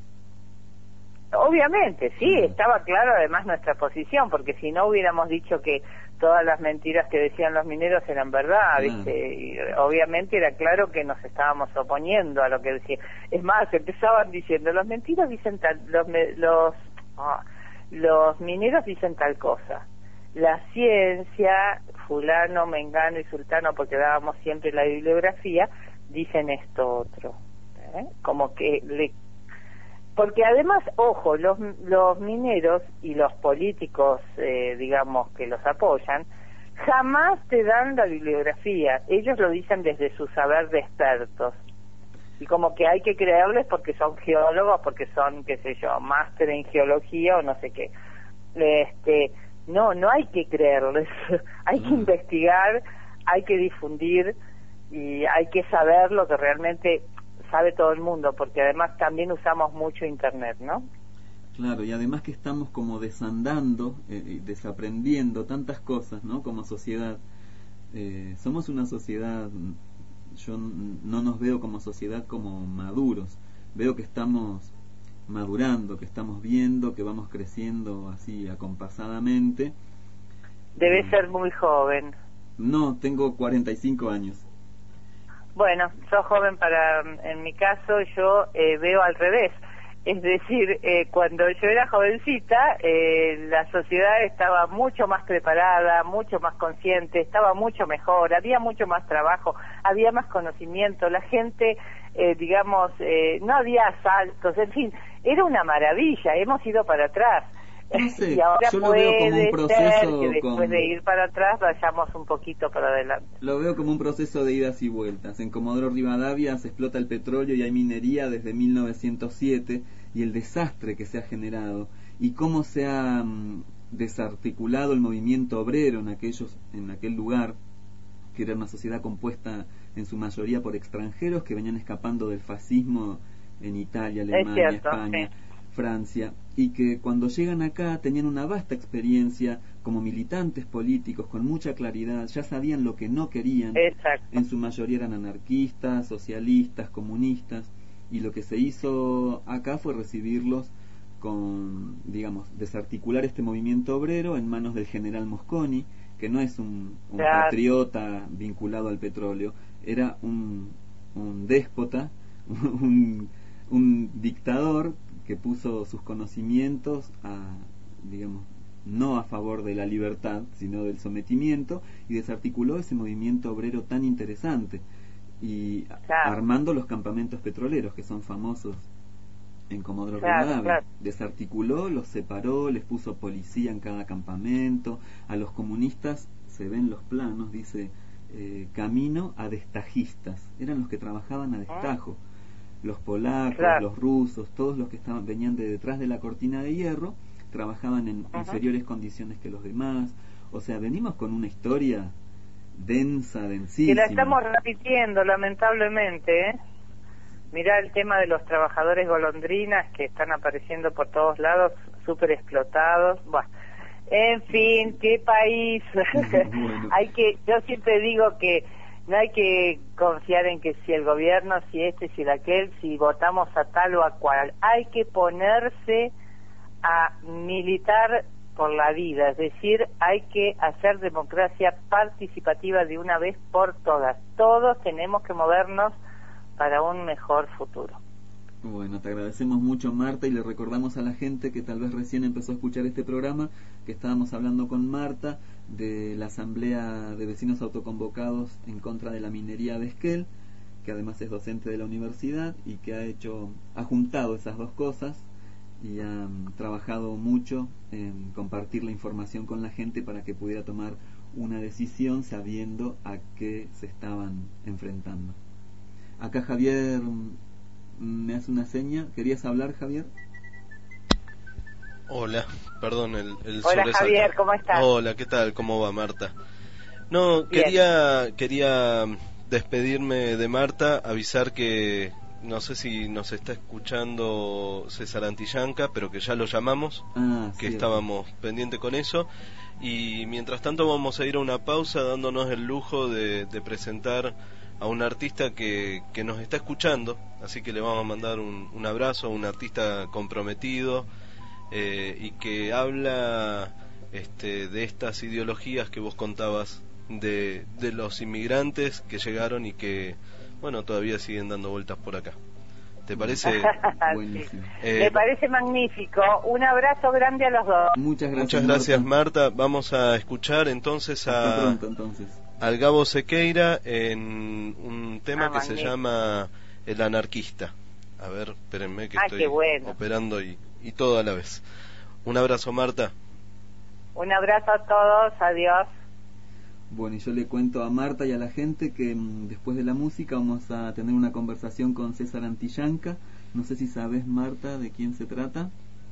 Obviamente, sí, estaba claro además nuestra posición, porque si no hubiéramos dicho que todas las mentiras que decían los mineros eran verdad, ¿viste? Y obviamente era claro que nos estábamos oponiendo a lo que decían. Es más, empezaban diciendo, los mentiros dicen tal, los los, oh, los mineros dicen tal cosa. La ciencia, fulano, mengano y sultano, porque dábamos siempre la bibliografía, dicen esto otro. ¿eh? Como que le porque además, ojo, los, los mineros y los políticos, eh, digamos, que los apoyan, jamás te dan la bibliografía. Ellos lo dicen desde su saber de expertos. Y como que hay que creerles porque son geólogos, porque son, qué sé yo, máster en geología o no sé qué. Este, no, no hay que creerles. Hay que investigar, hay que difundir y hay que saber lo que realmente sabe todo el mundo, porque además también usamos mucho Internet, ¿no? Claro, y además que estamos como desandando, eh, desaprendiendo tantas cosas, ¿no? Como sociedad. Eh, somos una sociedad, yo no nos veo como sociedad como maduros, veo que estamos madurando, que estamos viendo, que vamos creciendo así acompasadamente. Debe eh, ser muy joven. No, tengo cuarenta y cinco años. Bueno, sos joven para, en mi caso, yo eh, veo al revés. Es decir, eh, cuando yo era jovencita, eh, la sociedad estaba mucho más preparada, mucho más consciente, estaba mucho mejor, había mucho más trabajo, había más conocimiento, la gente, eh, digamos, eh, no había asaltos, en fin, era una maravilla, hemos ido para atrás. No sé, y ahora yo lo puede veo como un proceso ser que después con... de ir para atrás vayamos un poquito para adelante. Lo veo como un proceso de idas y vueltas. En Comodoro Rivadavia se explota el petróleo y hay minería desde mil novecientos siete, y el desastre que se ha generado y cómo se ha um, desarticulado el movimiento obrero en aquellos en aquel lugar, que era una sociedad compuesta en su mayoría por extranjeros que venían escapando del fascismo en Italia, Alemania, cierto, España, sí. Francia, y que cuando llegan acá tenían una vasta experiencia como militantes políticos con mucha claridad, ya sabían lo que no querían. Exacto. En su mayoría eran anarquistas, socialistas, comunistas, y lo que se hizo acá fue recibirlos con, digamos, desarticular este movimiento obrero en manos del general Mosconi, que no es un, un claro. patriota vinculado al petróleo, era un, un déspota, un, un dictador que puso sus conocimientos a, digamos, no a favor de la libertad, sino del sometimiento, y desarticuló ese movimiento obrero tan interesante, y claro. armando los campamentos petroleros que son famosos en Comodoro claro, Rivadavia. Claro. Desarticuló, los separó, les puso policía en cada campamento. A los comunistas, se ven los planos, dice eh, camino a destajistas, eran los que trabajaban a destajo. Los polacos, claro. los rusos, todos los que estaban venían de detrás de la cortina de hierro, trabajaban en uh-huh. inferiores condiciones que los demás. O sea, venimos con una historia densa, densísima. Y la estamos repitiendo, lamentablemente, ¿eh? Mirá el tema de los trabajadores golondrinas que están apareciendo por todos lados, súper explotados. Bueno, en fin, qué país. Bueno. Hay que, yo siempre digo que no hay que confiar en que si el gobierno, si este, si el aquel, si votamos a tal o a cual. Hay que ponerse a militar por la vida, es decir, hay que hacer democracia participativa de una vez por todas. Todos tenemos que movernos para un mejor futuro. Bueno, te agradecemos mucho, Marta, y le recordamos a la gente que tal vez recién empezó a escuchar este programa que estábamos hablando con Marta de la Asamblea de Vecinos Autoconvocados en contra de la minería de Esquel, que además es docente de la universidad y que ha hecho, ha juntado esas dos cosas y han trabajado mucho en compartir la información con la gente para que pudiera tomar una decisión sabiendo a qué se estaban enfrentando. Acá Javier me hace una seña. ¿Querías hablar, Javier? Hola, perdón el, el Hola Javier, ¿cómo estás? Hola, ¿qué tal? ¿Cómo va, Marta? No, Bien. quería quería despedirme de Marta, avisar que no sé si nos está escuchando César Antillanca, pero que ya lo llamamos, ah, que cierto. estábamos pendientes con eso, y mientras tanto vamos a ir a una pausa dándonos el lujo de, de presentar a un artista que, que nos está escuchando, así que le vamos a mandar un, un abrazo a un artista comprometido eh, y que habla este, de estas ideologías que vos contabas de, de los inmigrantes que llegaron y que, bueno, todavía siguen dando vueltas por acá. ¿Te parece? Buenísimo. Eh, Me parece magnífico. Un abrazo grande a los dos. Muchas gracias. Muchas gracias, Marta. Marta. Vamos a escuchar entonces a Hasta pronto, entonces. al Gabo Sequeira en un tema ah, que magnífico. se llama El Anarquista. A ver, espérenme que Ah, estoy qué bueno. operando y, y todo a la vez. Un abrazo, Marta. Un abrazo a todos, adiós. Bueno, y yo le cuento a Marta y a la gente que mmm, después de la música vamos a tener una conversación con César Antillanca. No sé si sabes, Marta, de quién se trata.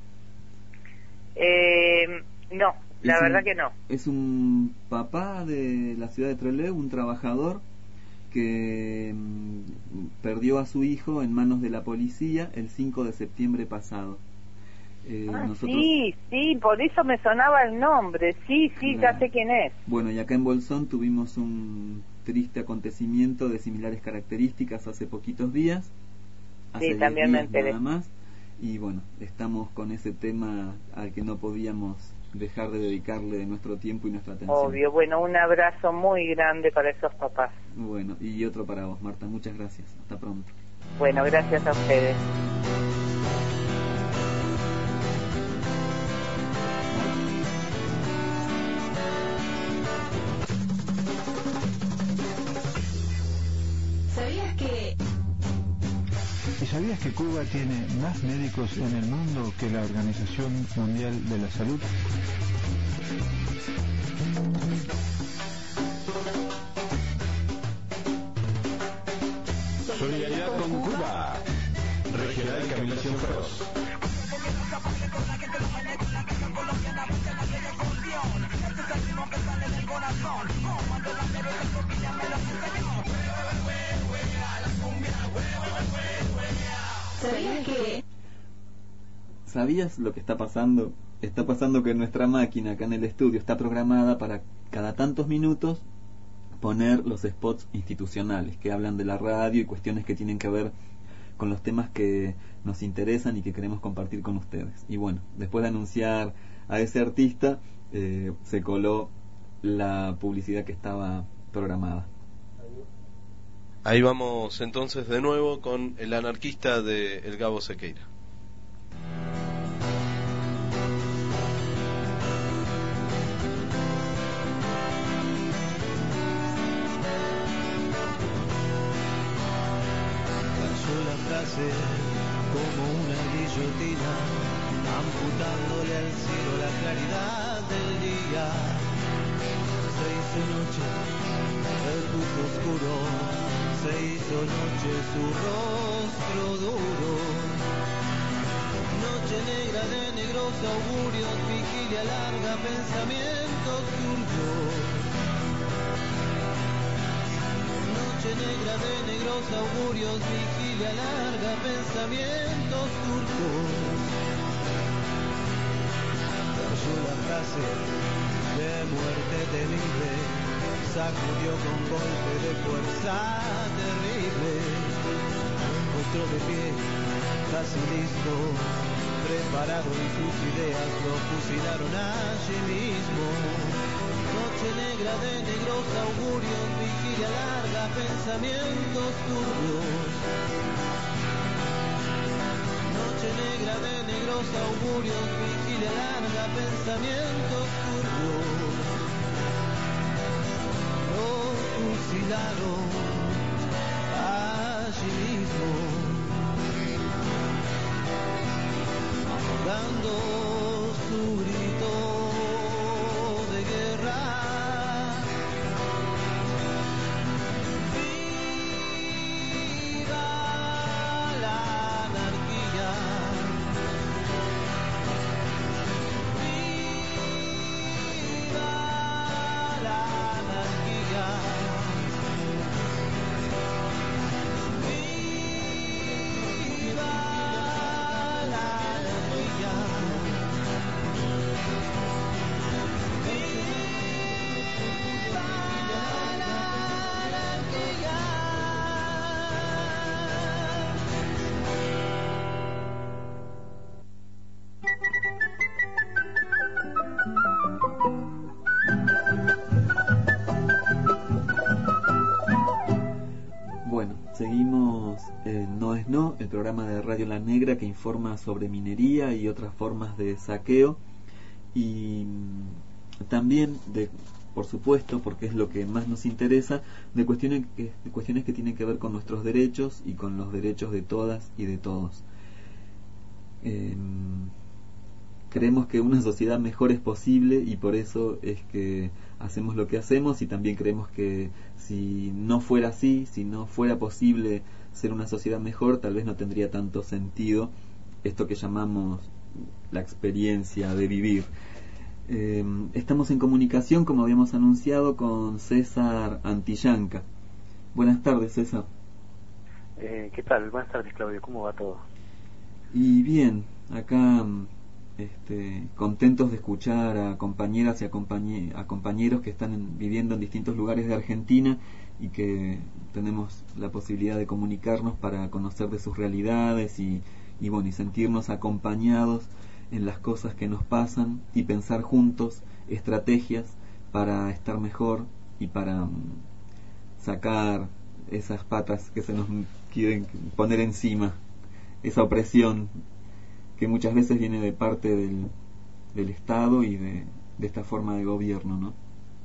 Eh, no, la es verdad un, que no. Es un papá de la ciudad de Trelew, un trabajador que mmm, perdió a su hijo en manos de la policía el cinco de septiembre pasado. Eh, ah, nosotros... sí, sí, por eso me sonaba el nombre, sí, sí, claro. Ya sé quién es. Bueno, y acá en Bolsón tuvimos un triste acontecimiento de similares características hace poquitos días, hace sí, también me enteré. Nada más, y bueno, estamos con ese tema al que no podíamos dejar de dedicarle nuestro tiempo y nuestra atención. Obvio, bueno, un abrazo muy grande para esos papás. Bueno, y otro para vos, Marta, muchas gracias, hasta pronto. Bueno, gracias a ustedes. ¿Sabías que... ¿Y sabías que Cuba tiene más médicos en el mundo que la Organización Mundial de la Salud? Solidaridad con Cuba. Regional Camilo Cienfuegos. ¿Sabías que... ¿Sabías lo que está pasando? Está pasando que nuestra máquina acá en el estudio está programada para cada tantos minutos poner los spots institucionales que hablan de la radio y cuestiones que tienen que ver con los temas que nos interesan y que queremos compartir con ustedes. Y bueno, después de anunciar a ese artista, eh, se coló la publicidad que estaba programada. Ahí vamos entonces de nuevo con el anarquista de El Gabo Sequeira. Como una guillotina, amputándole al cielo la claridad del día. Se hizo noche el puso oscuro, se hizo noche su rostro duro. Noche negra de negros augurios, vigilia larga, pensamientos turbios. Noche negra de negros augurios, vigilia larga, pensamientos turcos. Cayó la frase de muerte temible, sacudió con golpe de fuerza terrible. Encontró de pie, casi listo, preparado y sus ideas lo fusilaron allí mismo. Noche negra de negros augurios, vigilia larga, pensamientos turbios. Noche negra de negros augurios, vigilia larga, pensamientos turbios. Lo fusilaron allí mismo, ahogando su grito de guerra. Viva la anarquía, viva la anarquía, viva la anarquía. Bueno, seguimos en No es No, el programa de Radio La Negra que informa sobre minería y otras formas de saqueo y mm, también de por supuesto, porque es lo que más nos interesa, de cuestiones que, de cuestiones que tienen que ver con nuestros derechos y con los derechos de todas y de todos. Eh, creemos que una sociedad mejor es posible y por eso es que hacemos lo que hacemos, y también creemos que si no fuera así, si no fuera posible ser una sociedad mejor, tal vez no tendría tanto sentido esto que llamamos la experiencia de vivir. Eh, estamos en comunicación, como habíamos anunciado, con César Antillanca. Buenas tardes, César. Eh, ¿Qué tal? Buenas tardes, Claudio. ¿Cómo va todo? Y bien, acá este, contentos de escuchar a compañeras y a, compañe a compañeros que están en, viviendo en distintos lugares de Argentina y que tenemos la posibilidad de comunicarnos para conocer de sus realidades y, y, bueno, y sentirnos acompañados en las cosas que nos pasan y pensar juntos estrategias para estar mejor y para um, sacar esas patas que se nos quieren poner encima, esa opresión que muchas veces viene de parte del, del Estado y de, de esta forma de gobierno, ¿no?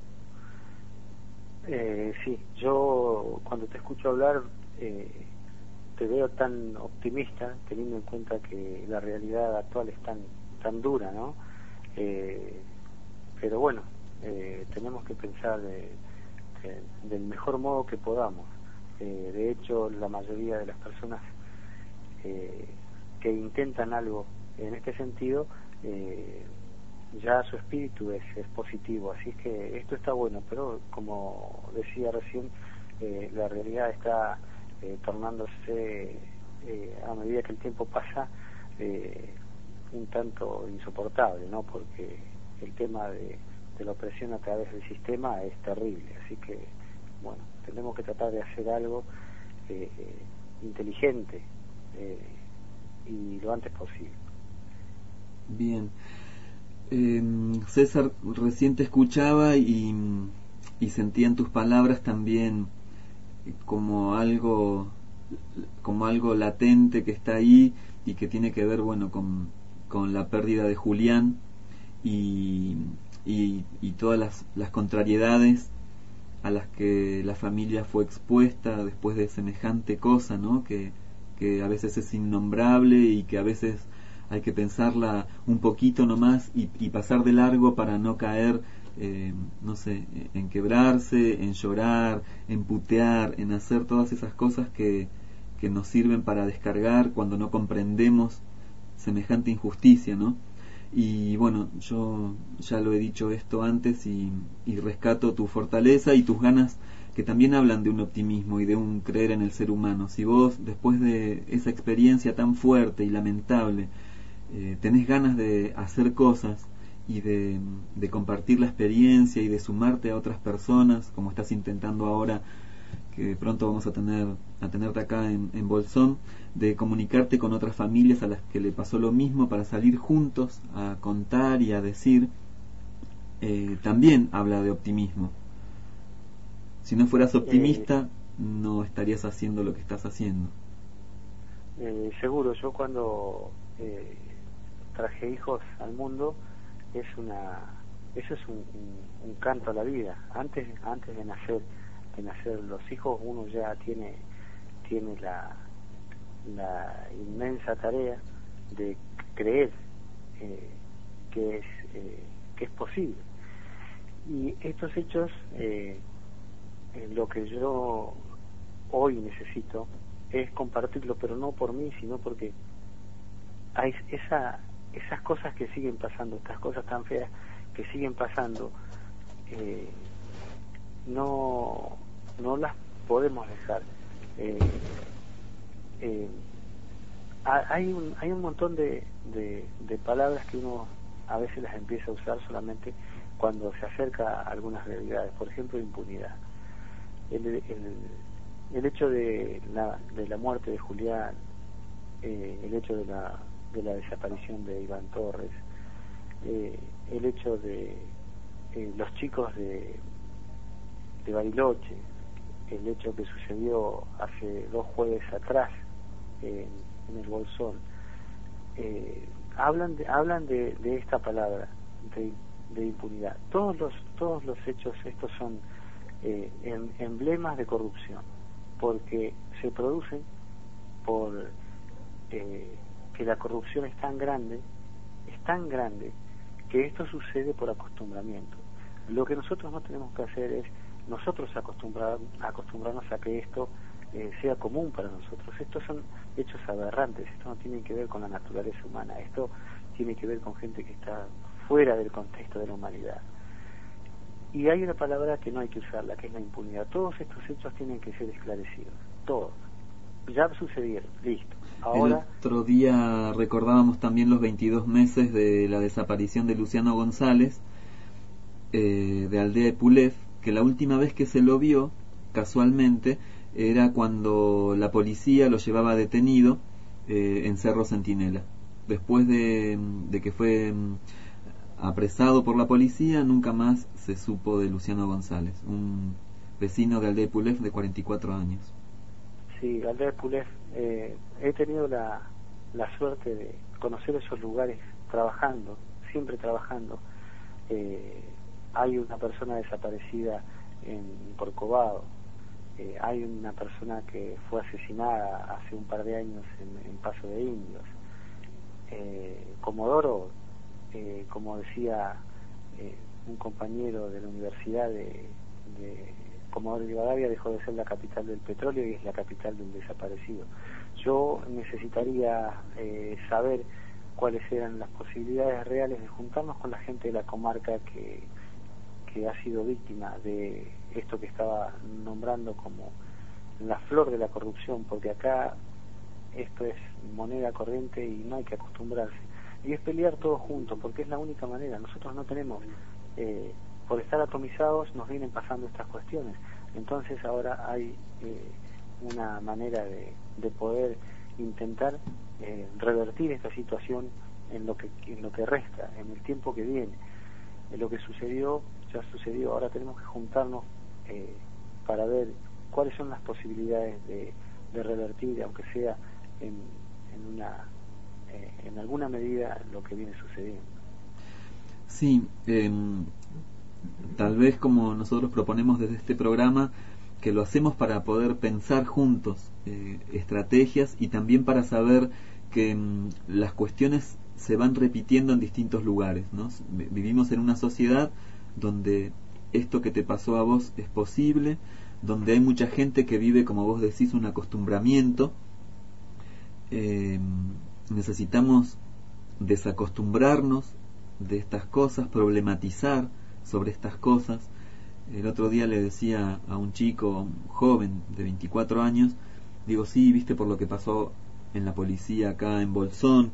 Eh, sí, yo cuando te escucho hablar eh, te veo tan optimista, teniendo en cuenta que la realidad actual es tan tan dura, ¿no? Eh, pero bueno, eh, tenemos que pensar de, de, del mejor modo que podamos. Eh, de hecho, la mayoría de las personas eh, que intentan algo en este sentido, eh, ya su espíritu es, es positivo, así es que esto está bueno, pero como decía recién, eh, la realidad está eh, tornándose eh, a medida que el tiempo pasa eh, un tanto insoportable, ¿no? Porque el tema de, de la opresión a través del sistema es terrible, así que bueno, tenemos que tratar de hacer algo eh, eh, inteligente eh, y lo antes posible. Bien. Eh, César, recién te escuchaba y, y sentía en tus palabras también como algo como algo latente que está ahí y que tiene que ver, bueno, con, con la pérdida de Julián y, y, y todas las, las contrariedades a las que la familia fue expuesta después de semejante cosa, ¿no? Que, que a veces es innombrable y que a veces hay que pensarla un poquito nomás y, y pasar de largo para no caer, eh, no sé, en quebrarse, en llorar, en putear, en hacer todas esas cosas que, que nos sirven para descargar cuando no comprendemos semejante injusticia, ¿no? Y bueno, yo ya lo he dicho esto antes y, y rescato tu fortaleza y tus ganas, que también hablan de un optimismo y de un creer en el ser humano. Si vos, después de esa experiencia tan fuerte y lamentable, eh, tenés ganas de hacer cosas y de, de compartir la experiencia y de sumarte a otras personas, como estás intentando ahora, que pronto vamos a tener a tenerte acá en, en Bolsón, de comunicarte con otras familias a las que le pasó lo mismo para salir juntos a contar y a decir, eh, también habla de optimismo. Si no fueras optimista, eh, no estarías haciendo lo que estás haciendo. Eh, seguro, yo cuando eh, traje hijos al mundo, es una eso es un, un, un canto a la vida. Antes antes de nacer de nacer los hijos, uno ya tiene tiene la la inmensa tarea de creer eh, que es eh, que es posible. Y estos hechos, eh, lo que yo hoy necesito es compartirlo, pero no por mí, sino porque hay esa esas cosas que siguen pasando, estas cosas tan feas que siguen pasando, eh, no no las podemos dejar. Eh, eh, hay un hay un montón de, de, de palabras que uno a veces las empieza a usar solamente cuando se acerca a algunas realidades, por ejemplo, impunidad. El, el, el hecho de la, de la muerte de Julián, eh, el hecho de la, de la desaparición de Iván Torres, eh, el hecho de eh, los chicos de, de Bariloche, el hecho que sucedió hace dos jueves atrás en, en el Bolsón, eh, hablan de, hablan de, de esta palabra, de, de impunidad. Todos los todos los hechos estos son eh, em, emblemas de corrupción, porque se producen por eh, que la corrupción es tan grande, es tan grande que esto sucede por acostumbramiento. Lo que nosotros no tenemos que hacer es nosotros acostumbrar, acostumbrarnos a que esto eh, sea común para nosotros. Estos son hechos aberrantes, esto no tiene que ver con la naturaleza humana, esto tiene que ver con gente que está fuera del contexto de la humanidad. Y hay una palabra que no hay que usarla, que es la impunidad. Todos estos hechos tienen que ser esclarecidos, todos. Ya sucedieron, listo. Ahora... El otro día recordábamos también los veintidós meses de la desaparición de Luciano González, eh, de Aldea Epulef, que la última vez que se lo vio, casualmente, era cuando la policía lo llevaba detenido eh, en Cerro Centinela. Después de, de que fue apresado por la policía, nunca más se supo de Luciano González, un vecino de Aldea Epulef de cuarenta y cuatro años. Sí, Aldea Epulef, eh, he tenido la, la suerte de conocer esos lugares trabajando, siempre trabajando. Eh, hay una persona desaparecida en Corcovado, eh, hay una persona que fue asesinada hace un par de años en, en Paso de Indios. Eh, Comodoro, eh, como decía eh, un compañero de la Universidad de, de Comodoro Rivadavia, dejó de ser la capital del petróleo y es la capital del desaparecido. Yo necesitaría eh, saber cuáles eran las posibilidades reales de juntarnos con la gente de la comarca que, que ha sido víctima de esto que estaba nombrando como la flor de la corrupción, porque acá esto es moneda corriente y no hay que acostumbrarse. Y es pelear todos juntos, porque es la única manera. Nosotros no tenemos, eh, por estar atomizados, nos vienen pasando estas cuestiones. Entonces ahora hay eh, una manera de, de poder intentar eh, revertir esta situación en lo que en lo que resta, en el tiempo que viene. Eh, lo que sucedió, ya sucedió, ahora tenemos que juntarnos eh, para ver cuáles son las posibilidades de, de revertir, aunque sea en, en una eh, en alguna medida, lo que viene sucediendo. Sí, eh, tal vez como nosotros proponemos desde este programa, que lo hacemos para poder pensar juntos eh, estrategias y también para saber que mm, las cuestiones se van repitiendo en distintos lugares, ¿no? Vivimos en una sociedad donde esto que te pasó a vos es posible, donde hay mucha gente que vive, como vos decís, un acostumbramiento. Eh, necesitamos desacostumbrarnos de estas cosas, problematizar sobre estas cosas. El otro día le decía a un chico, un joven de veinticuatro años, digo, sí, viste por lo que pasó en la policía acá en Bolsón,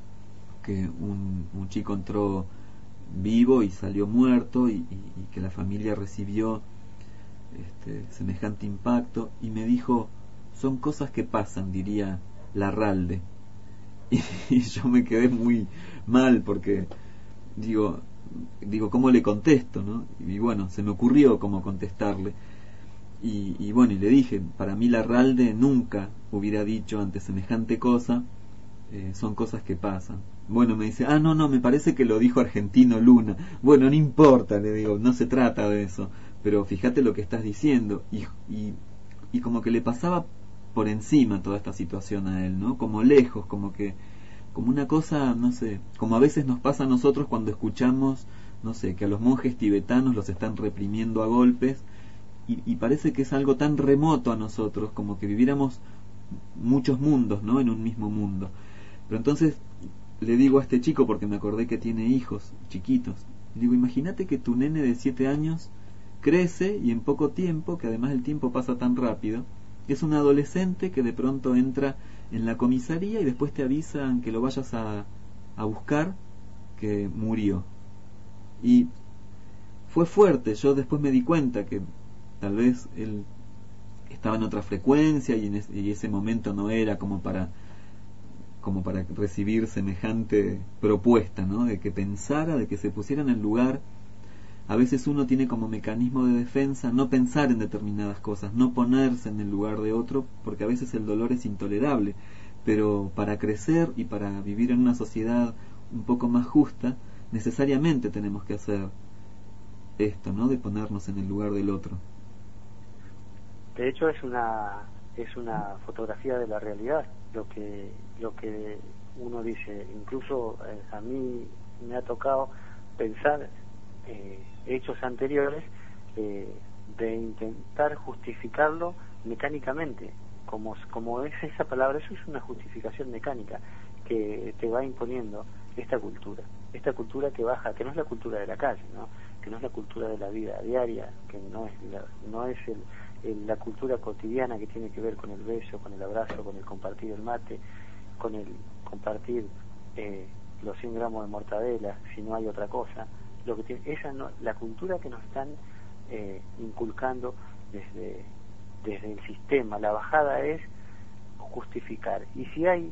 que un, un chico entró vivo y salió muerto, y, y, y que la familia recibió este, semejante impacto, y me dijo, son cosas que pasan, diría Larralde. Y, y yo me quedé muy mal porque digo, digo ¿cómo le contesto, no? Y bueno, se me ocurrió cómo contestarle. Y, y bueno, y le dije, para mí Larralde nunca hubiera dicho ante semejante cosa, eh, son cosas que pasan. Bueno, me dice, ah, no, no, me parece que lo dijo Argentino Luna. Bueno, no importa, le digo, no se trata de eso, pero fíjate lo que estás diciendo. Y, y, y como que le pasaba por encima toda esta situación a él, ¿no? Como lejos, como que, como una cosa, no sé, como a veces nos pasa a nosotros cuando escuchamos, no sé, que a los monjes tibetanos los están reprimiendo a golpes, y, y parece que es algo tan remoto a nosotros, como que viviéramos muchos mundos, ¿no? En un mismo mundo. Pero entonces le digo a este chico, porque me acordé que tiene hijos chiquitos, digo, imagínate que tu nene de siete años crece y en poco tiempo, que además el tiempo pasa tan rápido, es un adolescente que de pronto entra en la comisaría y después te avisan que lo vayas a, a buscar, que murió. Y fue fuerte. Yo después me di cuenta que tal vez él estaba en otra frecuencia y en es, y ese momento no era como para como para recibir semejante propuesta, ¿no? De que pensara, de que se pusiera en el lugar. A veces uno tiene como mecanismo de defensa no pensar en determinadas cosas, no ponerse en el lugar de otro, porque a veces el dolor es intolerable. Pero para crecer y para vivir en una sociedad un poco más justa, necesariamente tenemos que hacer esto, ¿no? De ponernos en el lugar del otro. De hecho es una es una fotografía de la realidad lo que lo que uno dice. Incluso eh, a mí me ha tocado pensar eh, hechos anteriores eh, de intentar justificarlo mecánicamente, como como es esa palabra. Eso es una justificación mecánica que te va imponiendo esta cultura, esta cultura que baja, que no es la cultura de la calle, ¿no? Que no es la cultura de la vida diaria, que no es la, no es el, el, la cultura cotidiana que tiene que ver con el beso, con el abrazo, con el compartir el mate, con el compartir eh, los cien gramos de mortadela, si no hay otra cosa. Lo que tiene, esa no, la cultura que nos están eh, inculcando desde, desde el sistema. La bajada es justificar, y si hay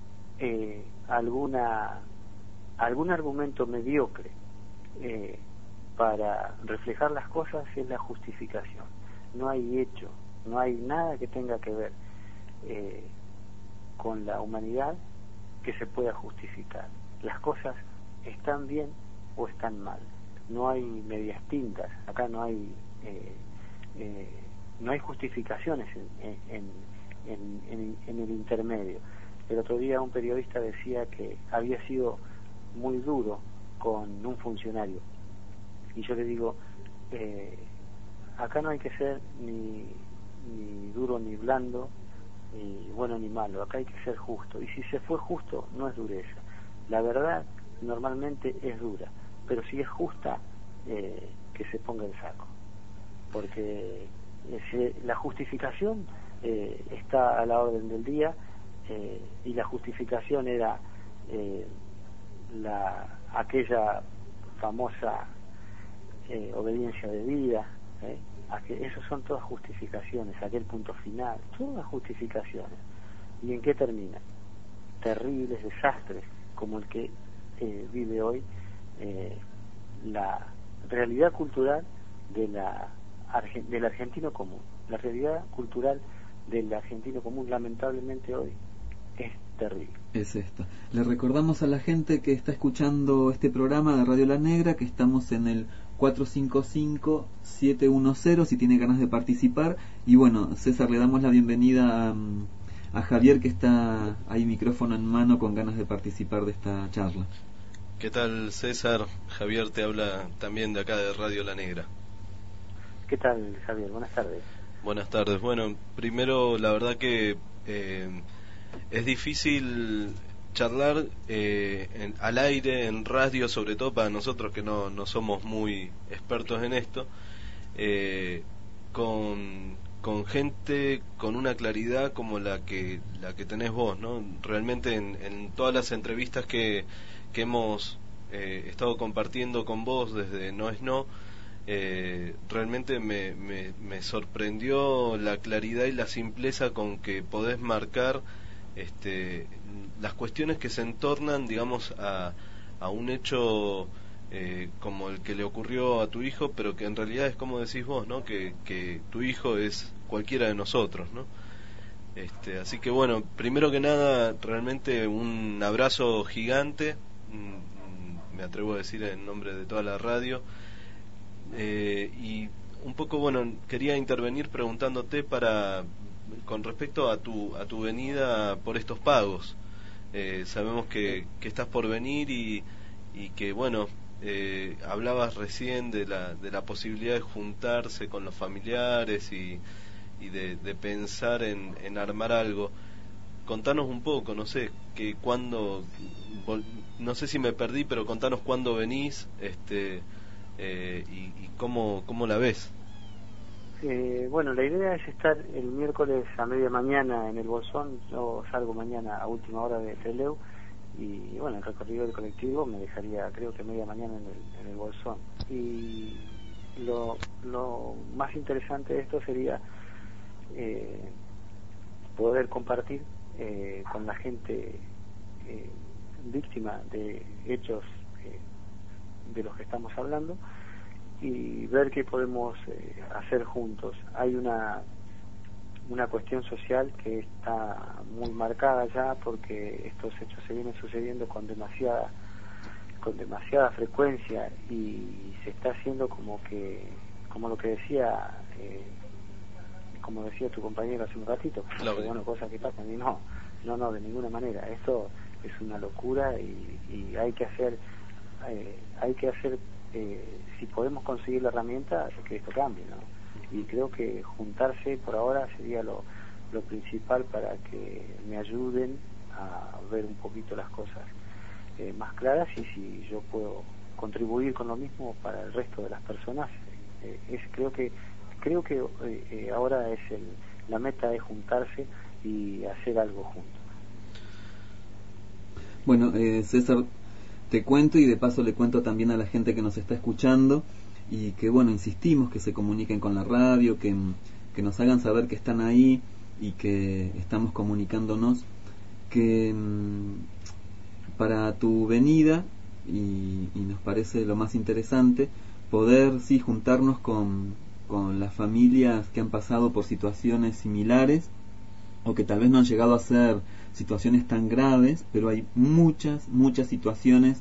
eh, alguna algún argumento mediocre eh, para reflejar las cosas, es la justificación. No hay hecho, no hay nada que tenga que ver eh, con la humanidad que se pueda justificar. Las cosas están bien o están mal. No hay medias tintas. Acá no hay eh, eh, no hay justificaciones en, en, en, en, en el intermedio. El otro día un periodista decía que había sido muy duro con un funcionario, y yo le digo, eh, acá no hay que ser ni, ni duro ni blando, ni bueno ni malo, acá hay que ser justo, y si se fue justo no es dureza. La verdad normalmente es dura, pero si es justa, eh, que se ponga el saco, porque ese, la justificación eh, está a la orden del día, eh, y la justificación era eh, la aquella famosa eh, obediencia de vida, ¿eh? Aquel, esos son todas justificaciones, aquel punto final, todas justificaciones. ¿Y en qué termina? Terribles desastres como el que eh, vive hoy eh, la realidad cultural de la del argentino común. La realidad cultural del argentino común, lamentablemente hoy, es terrible. Es esta. Le recordamos a la gente que está escuchando este programa de Radio La Negra que estamos en el cuatro cinco cinco siete uno cero si tiene ganas de participar. Y bueno, César, le damos la bienvenida a, a Javier, que está ahí micrófono en mano con ganas de participar de esta charla. ¿Qué tal, César? Javier te habla también de acá de Radio La Negra. ¿Qué tal, Javier? Buenas tardes. Buenas tardes. Bueno, primero, la verdad que eh, es difícil charlar eh, en, al aire, en radio, sobre todo para nosotros que no, no somos muy expertos en esto, eh, con, con gente con una claridad como la que la que tenés vos, ¿no? Realmente en, en todas las entrevistas que, que hemos eh, estado compartiendo con vos desde No es No, eh, realmente me, me, me sorprendió la claridad y la simpleza con que podés marcar este, las cuestiones que se entornan, digamos, a, a un hecho eh, como el que le ocurrió a tu hijo, pero que en realidad es como decís vos, ¿no? Que, que tu hijo es cualquiera de nosotros, ¿no? Este, así que bueno, primero que nada, realmente un abrazo gigante, me atrevo a decir en nombre de toda la radio, eh, y un poco, bueno, quería intervenir preguntándote para con respecto a tu a tu venida por estos pagos. Eh, sabemos que, que estás por venir y, y que, bueno, eh, hablabas recién de la de la posibilidad de juntarse con los familiares y, y de, de pensar en, en armar algo. Contanos un poco, no sé, que cuándo, no sé si me perdí, pero contanos cuándo venís, este, eh, y, y cómo, cómo la ves. Eh, bueno, la idea es estar el miércoles a media mañana en el Bolsón. Yo salgo mañana a última hora de Trelew y bueno, el recorrido del colectivo me dejaría, creo que media mañana en el, en el Bolsón. Y lo, lo más interesante de esto sería eh, poder compartir eh, con la gente eh, víctima de hechos eh, de los que estamos hablando, y ver qué podemos eh, hacer juntos. Hay una una cuestión social que está muy marcada ya, porque estos hechos se vienen sucediendo con demasiada con demasiada frecuencia y se está haciendo como que, como lo que decía, eh, como decía tu compañero hace un ratito, claro, que, bueno, cosas que pasan, y no, no, no, de ninguna manera. Esto es una locura y, y hay que hacer, eh, hay que hacer, eh, si podemos conseguir la herramienta, que esto cambie, ¿no? Y creo que juntarse por ahora sería lo, lo principal para que me ayuden a ver un poquito las cosas eh, más claras, y si yo puedo contribuir con lo mismo para el resto de las personas, eh, es, creo que creo que eh, eh, ahora es el, la meta es juntarse y hacer algo juntos. Bueno, eh, César, te cuento y de paso le cuento también a la gente que nos está escuchando, y que bueno, insistimos que se comuniquen con la radio, que, que nos hagan saber que están ahí y que estamos comunicándonos, que mmm, para tu venida, y, y nos parece lo más interesante, poder sí juntarnos con, con las familias que han pasado por situaciones similares, o que tal vez no han llegado a ser situaciones tan graves, pero hay muchas, muchas situaciones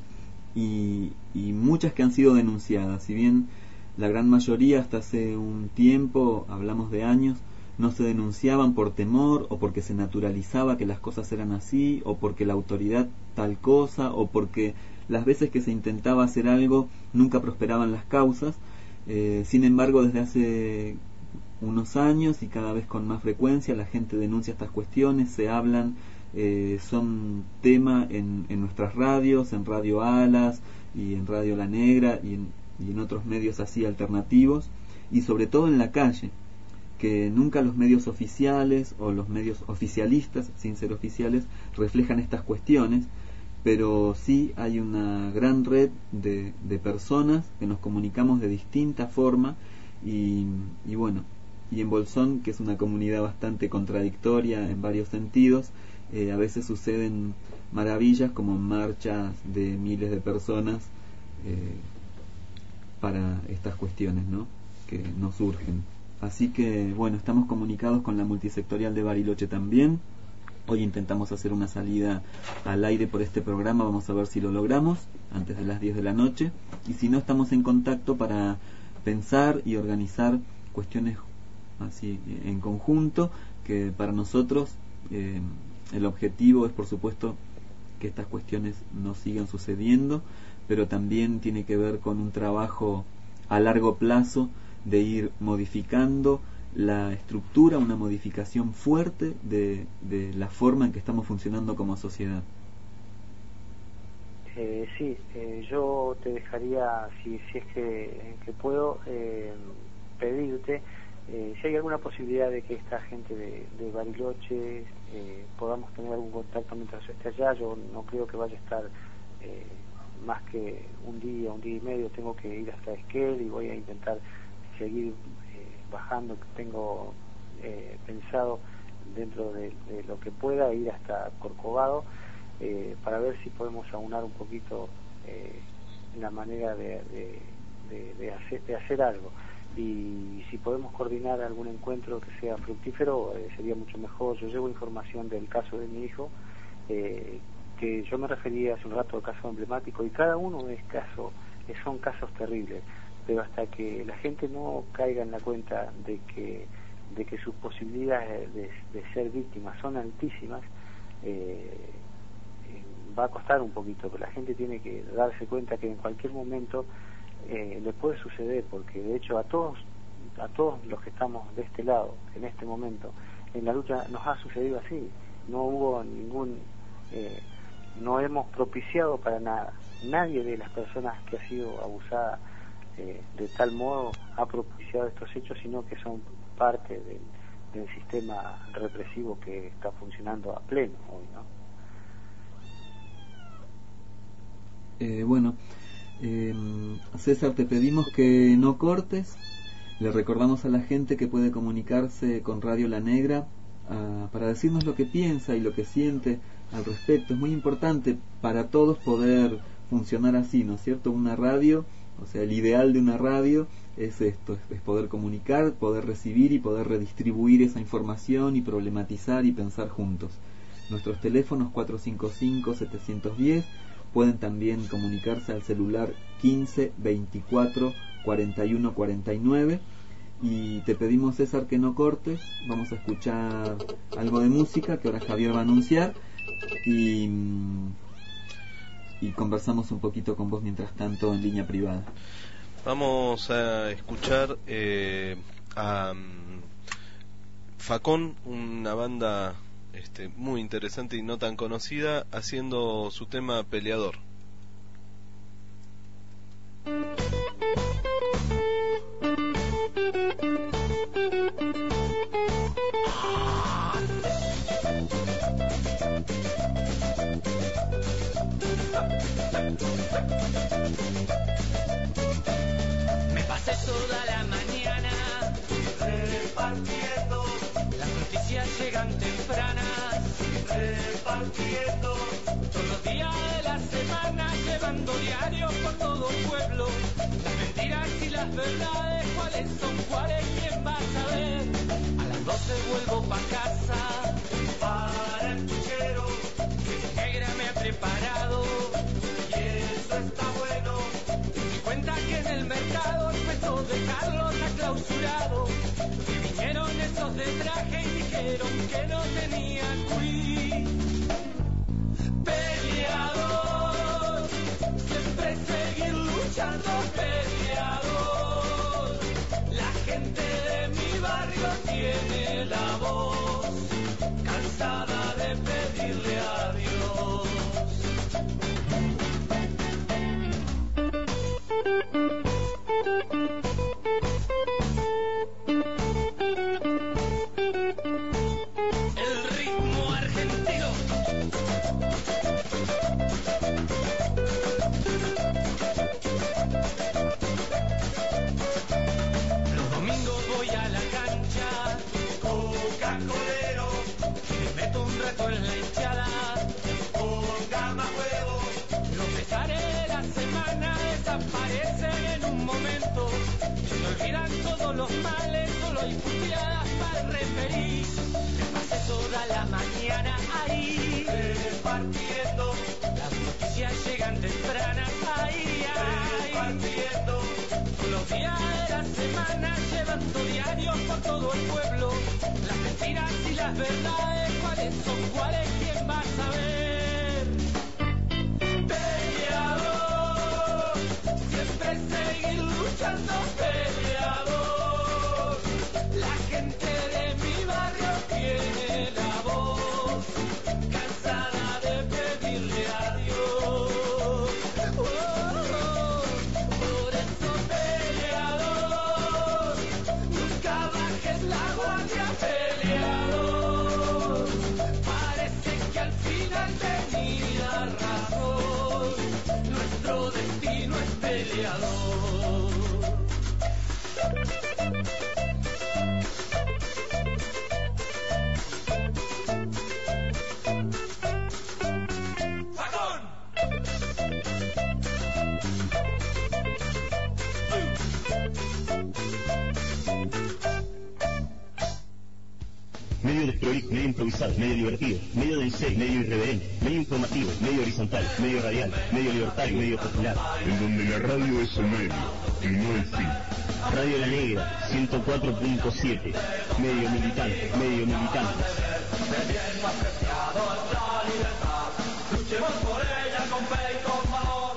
y, y muchas que han sido denunciadas. Si bien la gran mayoría hasta hace un tiempo, hablamos de años, no se denunciaban por temor o porque se naturalizaba que las cosas eran así, o porque la autoridad tal cosa, o porque las veces que se intentaba hacer algo nunca prosperaban las causas. Eh, sin embargo, desde hace unos años y cada vez con más frecuencia la gente denuncia estas cuestiones, se hablan, eh, son tema en, en nuestras radios, en Radio Alas y en Radio La Negra y en, y en otros medios así alternativos, y sobre todo en la calle, que nunca los medios oficiales o los medios oficialistas, sin ser oficiales, reflejan estas cuestiones, pero sí hay una gran red de, de personas que nos comunicamos de distinta forma, y, y bueno, y en Bolsón, que es una comunidad bastante contradictoria en varios sentidos, eh, a veces suceden maravillas como marchas de miles de personas eh, para estas cuestiones, ¿no?, que nos surgen. Así que bueno, estamos comunicados con la multisectorial de Bariloche también. Hoy intentamos hacer una salida al aire por este programa, vamos a ver si lo logramos antes de las diez de la noche, y si no, estamos en contacto para pensar y organizar cuestiones así en conjunto, que para nosotros eh, el objetivo es, por supuesto, que estas cuestiones no sigan sucediendo, pero también tiene que ver con un trabajo a largo plazo de ir modificando la estructura, una modificación fuerte de, de la forma en que estamos funcionando como sociedad. Eh, sí, eh, yo te dejaría, si, si es que, que puedo, eh, pedirte eh, si hay alguna posibilidad de que esta gente de, de Bariloche eh, podamos tener algún contacto mientras yo esté allá. Yo no creo que vaya a estar eh, más que un día, un día y medio. Tengo que ir hasta Esquel y voy a intentar seguir eh, bajando. Tengo eh, pensado, dentro de, de lo que pueda, ir hasta Corcovado eh, para ver si podemos aunar un poquito eh, la manera de, de, de, de, hacer, de hacer algo, y si podemos coordinar algún encuentro que sea fructífero, eh, sería mucho mejor. Yo llevo información del caso de mi hijo, eh, que yo me refería hace un rato al caso emblemático, y cada uno es caso, son casos terribles, pero hasta que la gente no caiga en la cuenta de que de que sus posibilidades de, de ser víctimas son altísimas, eh, va a costar un poquito, pero la gente tiene que darse cuenta que en cualquier momento eh, le puede suceder, porque de hecho a todos a todos los que estamos de este lado en este momento en la lucha nos ha sucedido así. No hubo ningún eh, no hemos propiciado para nada, nadie de las personas que ha sido abusada eh, de tal modo ha propiciado estos hechos, sino que son parte del, del sistema represivo que está funcionando a pleno hoy, ¿no? Eh, bueno, eh, César, te pedimos que no cortes. Le recordamos a la gente que puede comunicarse con Radio La Negra uh, para decirnos lo que piensa y lo que siente al respecto. Es muy importante para todos poder funcionar así, ¿no es cierto? Una radio, o sea, el ideal de una radio es esto, es poder comunicar, poder recibir y poder redistribuir esa información y problematizar y pensar juntos. Nuestros teléfonos cuatro cinco cinco, siete uno cero, pueden también comunicarse al celular quince veinticuatro cuarenta y uno cuarenta y nueve. Y te pedimos, César, que no cortes. Vamos a escuchar algo de música que ahora Javier va a anunciar, y, y conversamos un poquito con vos mientras tanto en línea privada. Vamos a escuchar eh, a um, Facón, una banda este, muy interesante y no tan conocida, haciendo su tema Peleador. Me pasé toda la mañana repartiendo, las noticias llegan tempranas, repartiendo, todos los días de la semana, llevando diarios por todo el pueblo, las mentiras y las verdades, cuáles son cuáles, quién va a saber. A las doce vuelvo pa' casa, para el puchero, que mi negra me ha preparado, y eso está bueno. Y cuenta que en el mercado empezó dejarlos aclausurados, que vinieron esos de traje y dijeron que no tenían cuí. Peleador, siempre seguir luchando, peleador. La gente de mi barrio tiene la voz cansada de pedirle a Dios. El ritmo argentino. Los domingos voy a la cancha, coca-colero, me meto un rato en la hinchada, con gama huevos. Los pesares de la semana desaparecen en un momento, se olvidan todos los males, solo hay puteadas para referir. Me pasé toda la mañana ahí, repartiendo, las noticias llegan tempranas ahí, ahí, repartiendo, todos los días de la semana, llevando diarios por todo el pueblo, las mentiras y las verdades, cuáles son cuáles, quién va a saber. Peleador, siempre seguir luchando, peleador. La gente de mi barrio tiene la voz cansada de pedirle a Dios. Oh, oh, por eso, peleador, nunca bajes la guardia, peleador. Parece que al final tenía razón, nuestro destino es peleador. Medio desprolijo, medio improvisado, medio divertido, medio del serio, medio irreverente, medio informativo, medio horizontal, medio radial, medio libertario, medio popular. En donde la radio es el medio y no el fin. Radio La Negra, ciento cuatro punto siete, medio militante, medio militante. Luchemos por ella con fe y con valor.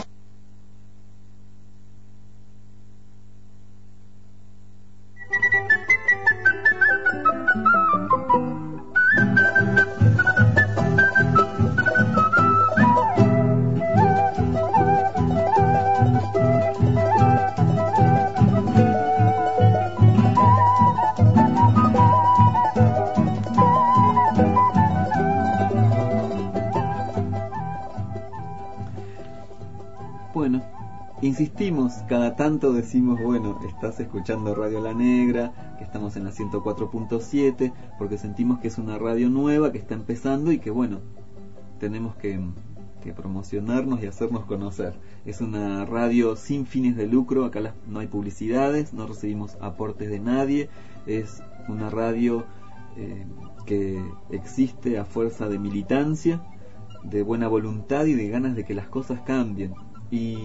Bueno, insistimos, cada tanto decimos, bueno, estás escuchando Radio La Negra, que estamos en la ciento cuatro punto siete, porque sentimos que es una radio nueva, que está empezando y que, bueno, tenemos que, que promocionarnos y hacernos conocer. Es una radio sin fines de lucro, acá las, no hay publicidades, no recibimos aportes de nadie, es una radio eh, que existe a fuerza de militancia, de buena voluntad y de ganas de que las cosas cambien. Y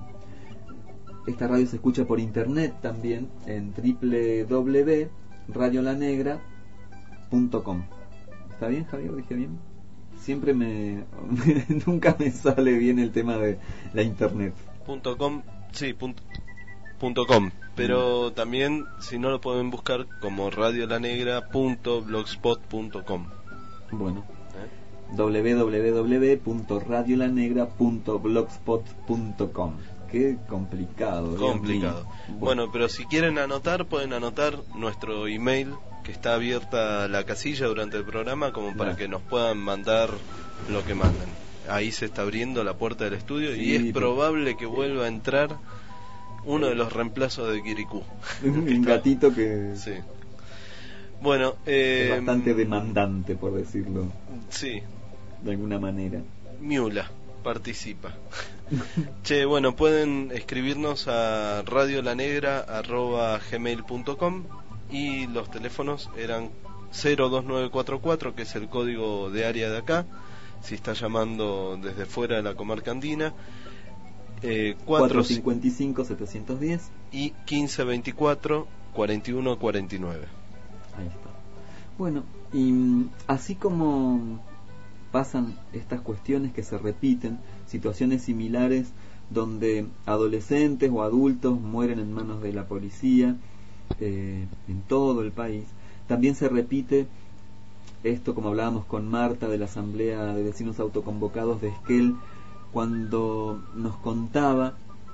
esta radio se escucha por internet también en doble u doble u doble u punto radio la negra punto com. ¿Está bien, Javier? ¿Dije bien? Siempre me... nunca me sale bien el tema de la internet. Punto .com, sí, punto, punto .com. Pero mm. también, si no, lo pueden buscar como radio la negra punto blogspot punto com. Bueno. ¿Eh? doble u doble u doble u punto radio la negra punto blogspot punto com. Qué complicado. Complicado. Bueno. bueno, pero si quieren anotar, pueden anotar nuestro email, que está abierta la casilla durante el programa, como para claro. que nos puedan mandar lo que manden. Ahí se está abriendo la puerta del estudio, sí, y es probable que vuelva a entrar uno de los reemplazos de Kirikú. Un gatito que... Sí. Bueno, eh, es bastante demandante, por decirlo. Sí. De alguna manera. Miula participa. Che, bueno, pueden escribirnos a radiolanegra arroba gmail punto com y los teléfonos eran cero dos nueve cuatro cuatro, que es el código de área de acá, si está llamando desde fuera de la comarca andina, eh, cuatro cincuenta y cinco setecientos diez y quince veinticuatro cuarenta y uno cuarenta y nueve. Ahí está. Bueno, y así como pasan estas cuestiones que se repiten, situaciones similares donde adolescentes o adultos mueren en manos de la policía eh, en todo el país, también se repite esto, como hablábamos con Marta de la Asamblea de Vecinos Autoconvocados de Esquel, cuando nos contaba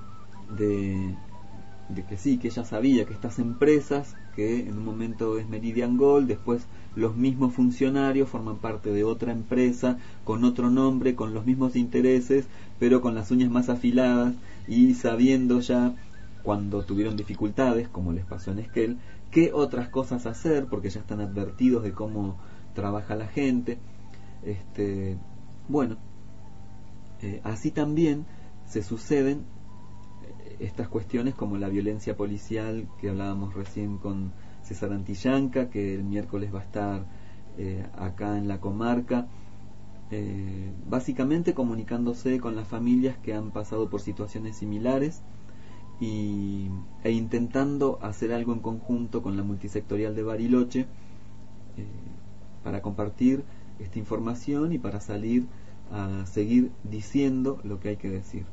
de, de que sí, que ella sabía que estas empresas, que en un momento es Meridian Gold, después los mismos funcionarios forman parte de otra empresa con otro nombre, con los mismos intereses, pero con las uñas más afiladas, y sabiendo ya, cuando tuvieron dificultades, como les pasó en Esquel, qué otras cosas hacer, porque ya están advertidos de cómo trabaja la gente. Este, bueno, eh, así también se suceden estas cuestiones como la violencia policial que hablábamos recién con César Antillanca, que el miércoles va a estar eh, acá en la comarca, eh, básicamente comunicándose con las familias que han pasado por situaciones similares y, e intentando hacer algo en conjunto con la multisectorial de Bariloche eh, para compartir esta información y para salir a seguir diciendo lo que hay que decir.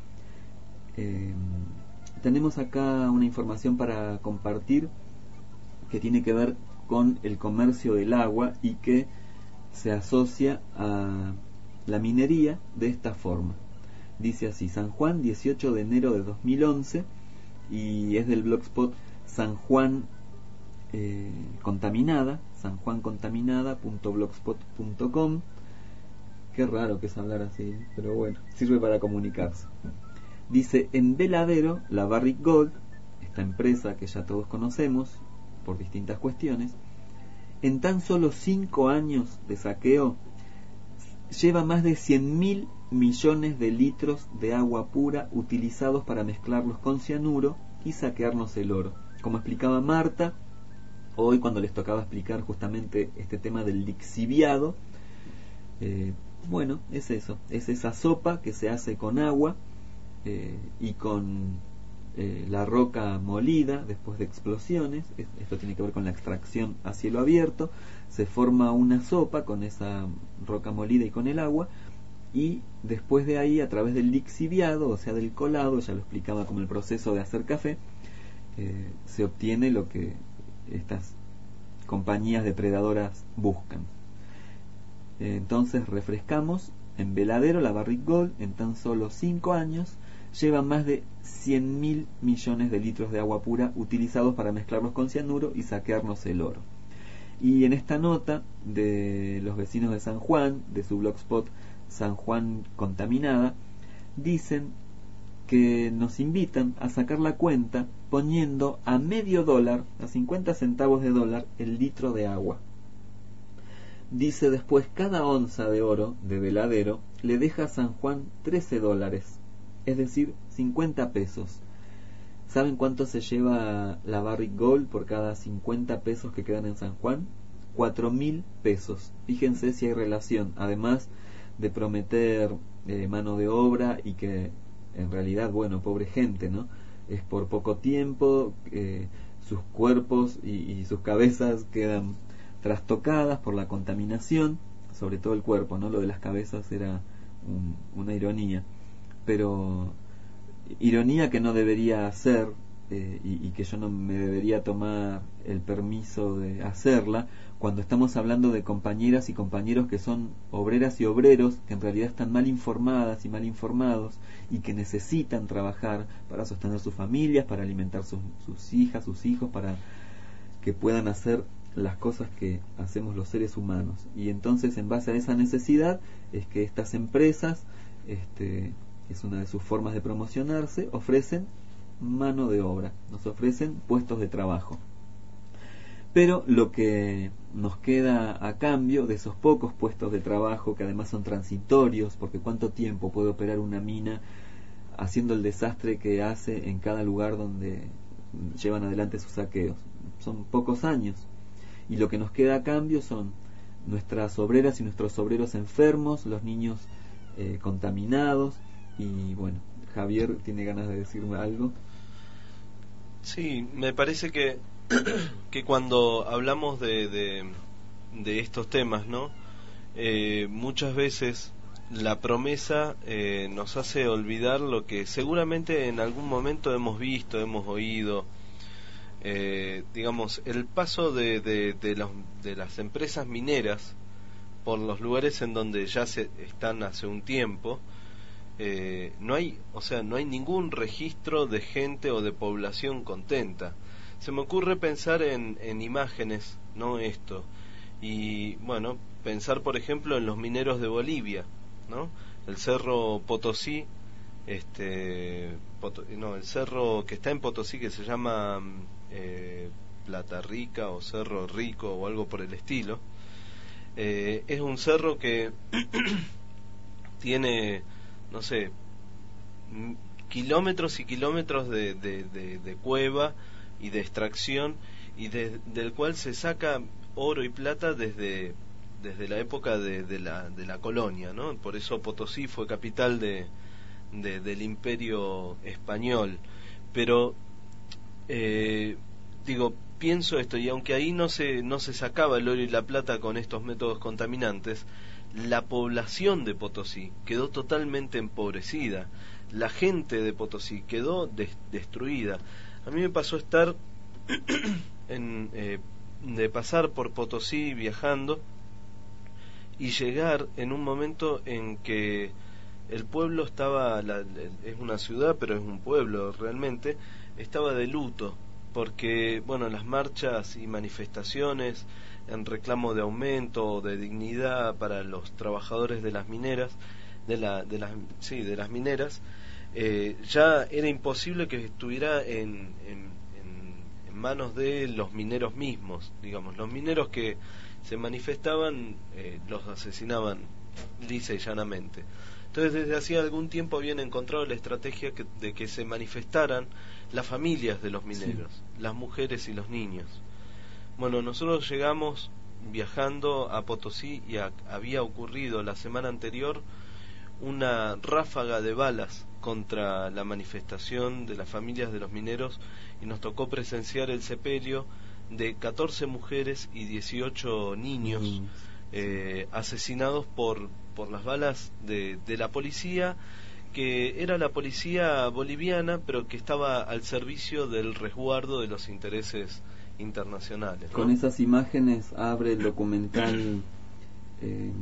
Eh, tenemos acá una información para compartir que tiene que ver con el comercio del agua y que se asocia a la minería de esta forma. Dice así: San Juan, dieciocho de enero de dos mil once, y es del blogspot San Juan eh, Contaminada, sanjuancontaminada punto blogspot punto com. Qué raro que es hablar así, pero bueno, sirve para comunicarse. Dice: en Veladero, la Barrick Gold, esta empresa que ya todos conocemos por distintas cuestiones, en tan solo cinco años de saqueo lleva más de cien mil millones de litros de agua pura utilizados para mezclarlos con cianuro y saquearnos el oro. Como explicaba Marta hoy cuando les tocaba explicar justamente este tema del lixiviado, eh, bueno, es eso, es esa sopa que se hace con agua eh, y con eh, la roca molida después de explosiones. Esto tiene que ver con la extracción a cielo abierto. Se forma una sopa con esa roca molida y con el agua, y después de ahí, a través del lixiviado, o sea del colado, ya lo explicaba como el proceso de hacer café, eh, se obtiene lo que estas compañías depredadoras buscan. Eh, entonces refrescamos: en Veladero, la Barrick Gold en tan solo cinco años lleva más de cien mil millones de litros de agua pura utilizados para mezclarlos con cianuro y saquearnos el oro. Y en esta nota de los vecinos de San Juan, de su blogspot San Juan Contaminada, dicen que nos invitan a sacar la cuenta poniendo a medio dólar, a cincuenta centavos de dólar, el litro de agua. Dice después: cada onza de oro de Veladero le deja a San Juan trece dólares, es decir, cincuenta pesos. ¿Saben cuánto se lleva la Barrick Gold por cada cincuenta pesos que quedan en San Juan? cuatro mil pesos. Fíjense si hay relación, además de prometer eh, mano de obra y que en realidad, bueno, pobre gente, ¿no? Es por poco tiempo, eh, sus cuerpos y, y sus cabezas quedan trastocadas por la contaminación, sobre todo el cuerpo, ¿no? Lo de las cabezas era un, una ironía, pero ironía que no debería hacer eh, y, y que yo no me debería tomar el permiso de hacerla cuando estamos hablando de compañeras y compañeros que son obreras y obreros que en realidad están mal informadas y mal informados y que necesitan trabajar para sostener sus familias, para alimentar sus, sus hijas, sus hijos, para que puedan hacer las cosas que hacemos los seres humanos. Y entonces, en base a esa necesidad, es que estas empresas, este, es una de sus formas de promocionarse, ofrecen mano de obra, nos ofrecen puestos de trabajo. Pero lo que nos queda a cambio de esos pocos puestos de trabajo, que además son transitorios, porque cuánto tiempo puede operar una mina haciendo el desastre que hace en cada lugar donde llevan adelante sus saqueos, son pocos años, y lo que nos queda a cambio son nuestras obreras y nuestros obreros enfermos, los niños eh, contaminados. Y bueno, Javier tiene ganas de decirme algo. Sí, me parece que que cuando hablamos de, de, de estos temas, ¿no? Eh, muchas veces la promesa eh, nos hace olvidar lo que seguramente en algún momento hemos visto, hemos oído. Eh, digamos, el paso de, de, de, los, de las empresas mineras por los lugares en donde ya se están hace un tiempo, eh, no hay, o sea, no hay ningún registro de gente o de población contenta. Se me ocurre pensar en, en imágenes, no esto, y bueno, pensar por ejemplo en los mineros de Bolivia, ¿no? El cerro Potosí, este, Poto, no, el cerro que está en Potosí que se llama eh, Plata Rica o Cerro Rico o algo por el estilo, eh, es un cerro que tiene, no sé, kilómetros y kilómetros de, de, de, de cueva y de extracción, y de, del cual se saca oro y plata desde desde la época de, de la de la colonia, ¿no? Por eso Potosí fue capital de, de del Imperio español. Pero eh, digo, pienso esto, y aunque ahí no se no se sacaba el oro y la plata con estos métodos contaminantes, la población de Potosí quedó totalmente empobrecida, la gente de Potosí quedó des, destruida. A mí me pasó estar en, eh, de pasar por Potosí viajando y llegar en un momento en que el pueblo estaba, la, es una ciudad pero es un pueblo realmente, estaba de luto porque, bueno, las marchas y manifestaciones en reclamo de aumento o de dignidad para los trabajadores de las mineras, de la, de las, sí, de las mineras, Eh, ya era imposible que estuviera en, en, en, en manos de los mineros mismos, digamos, los mineros que se manifestaban eh, los asesinaban lisa y llanamente. Entonces desde hacía algún tiempo habían encontrado la estrategia que, de que se manifestaran las familias de los mineros, sí, las mujeres y los niños. Bueno, nosotros llegamos viajando a Potosí y a, había ocurrido la semana anterior una ráfaga de balas contra la manifestación de las familias de los mineros, y nos tocó presenciar el sepelio de catorce mujeres y dieciocho niños mm. eh, asesinados por, por las balas de, de la policía, que era la policía boliviana, pero que estaba al servicio del resguardo de los intereses internacionales, ¿no? Con esas imágenes abre el documental eh,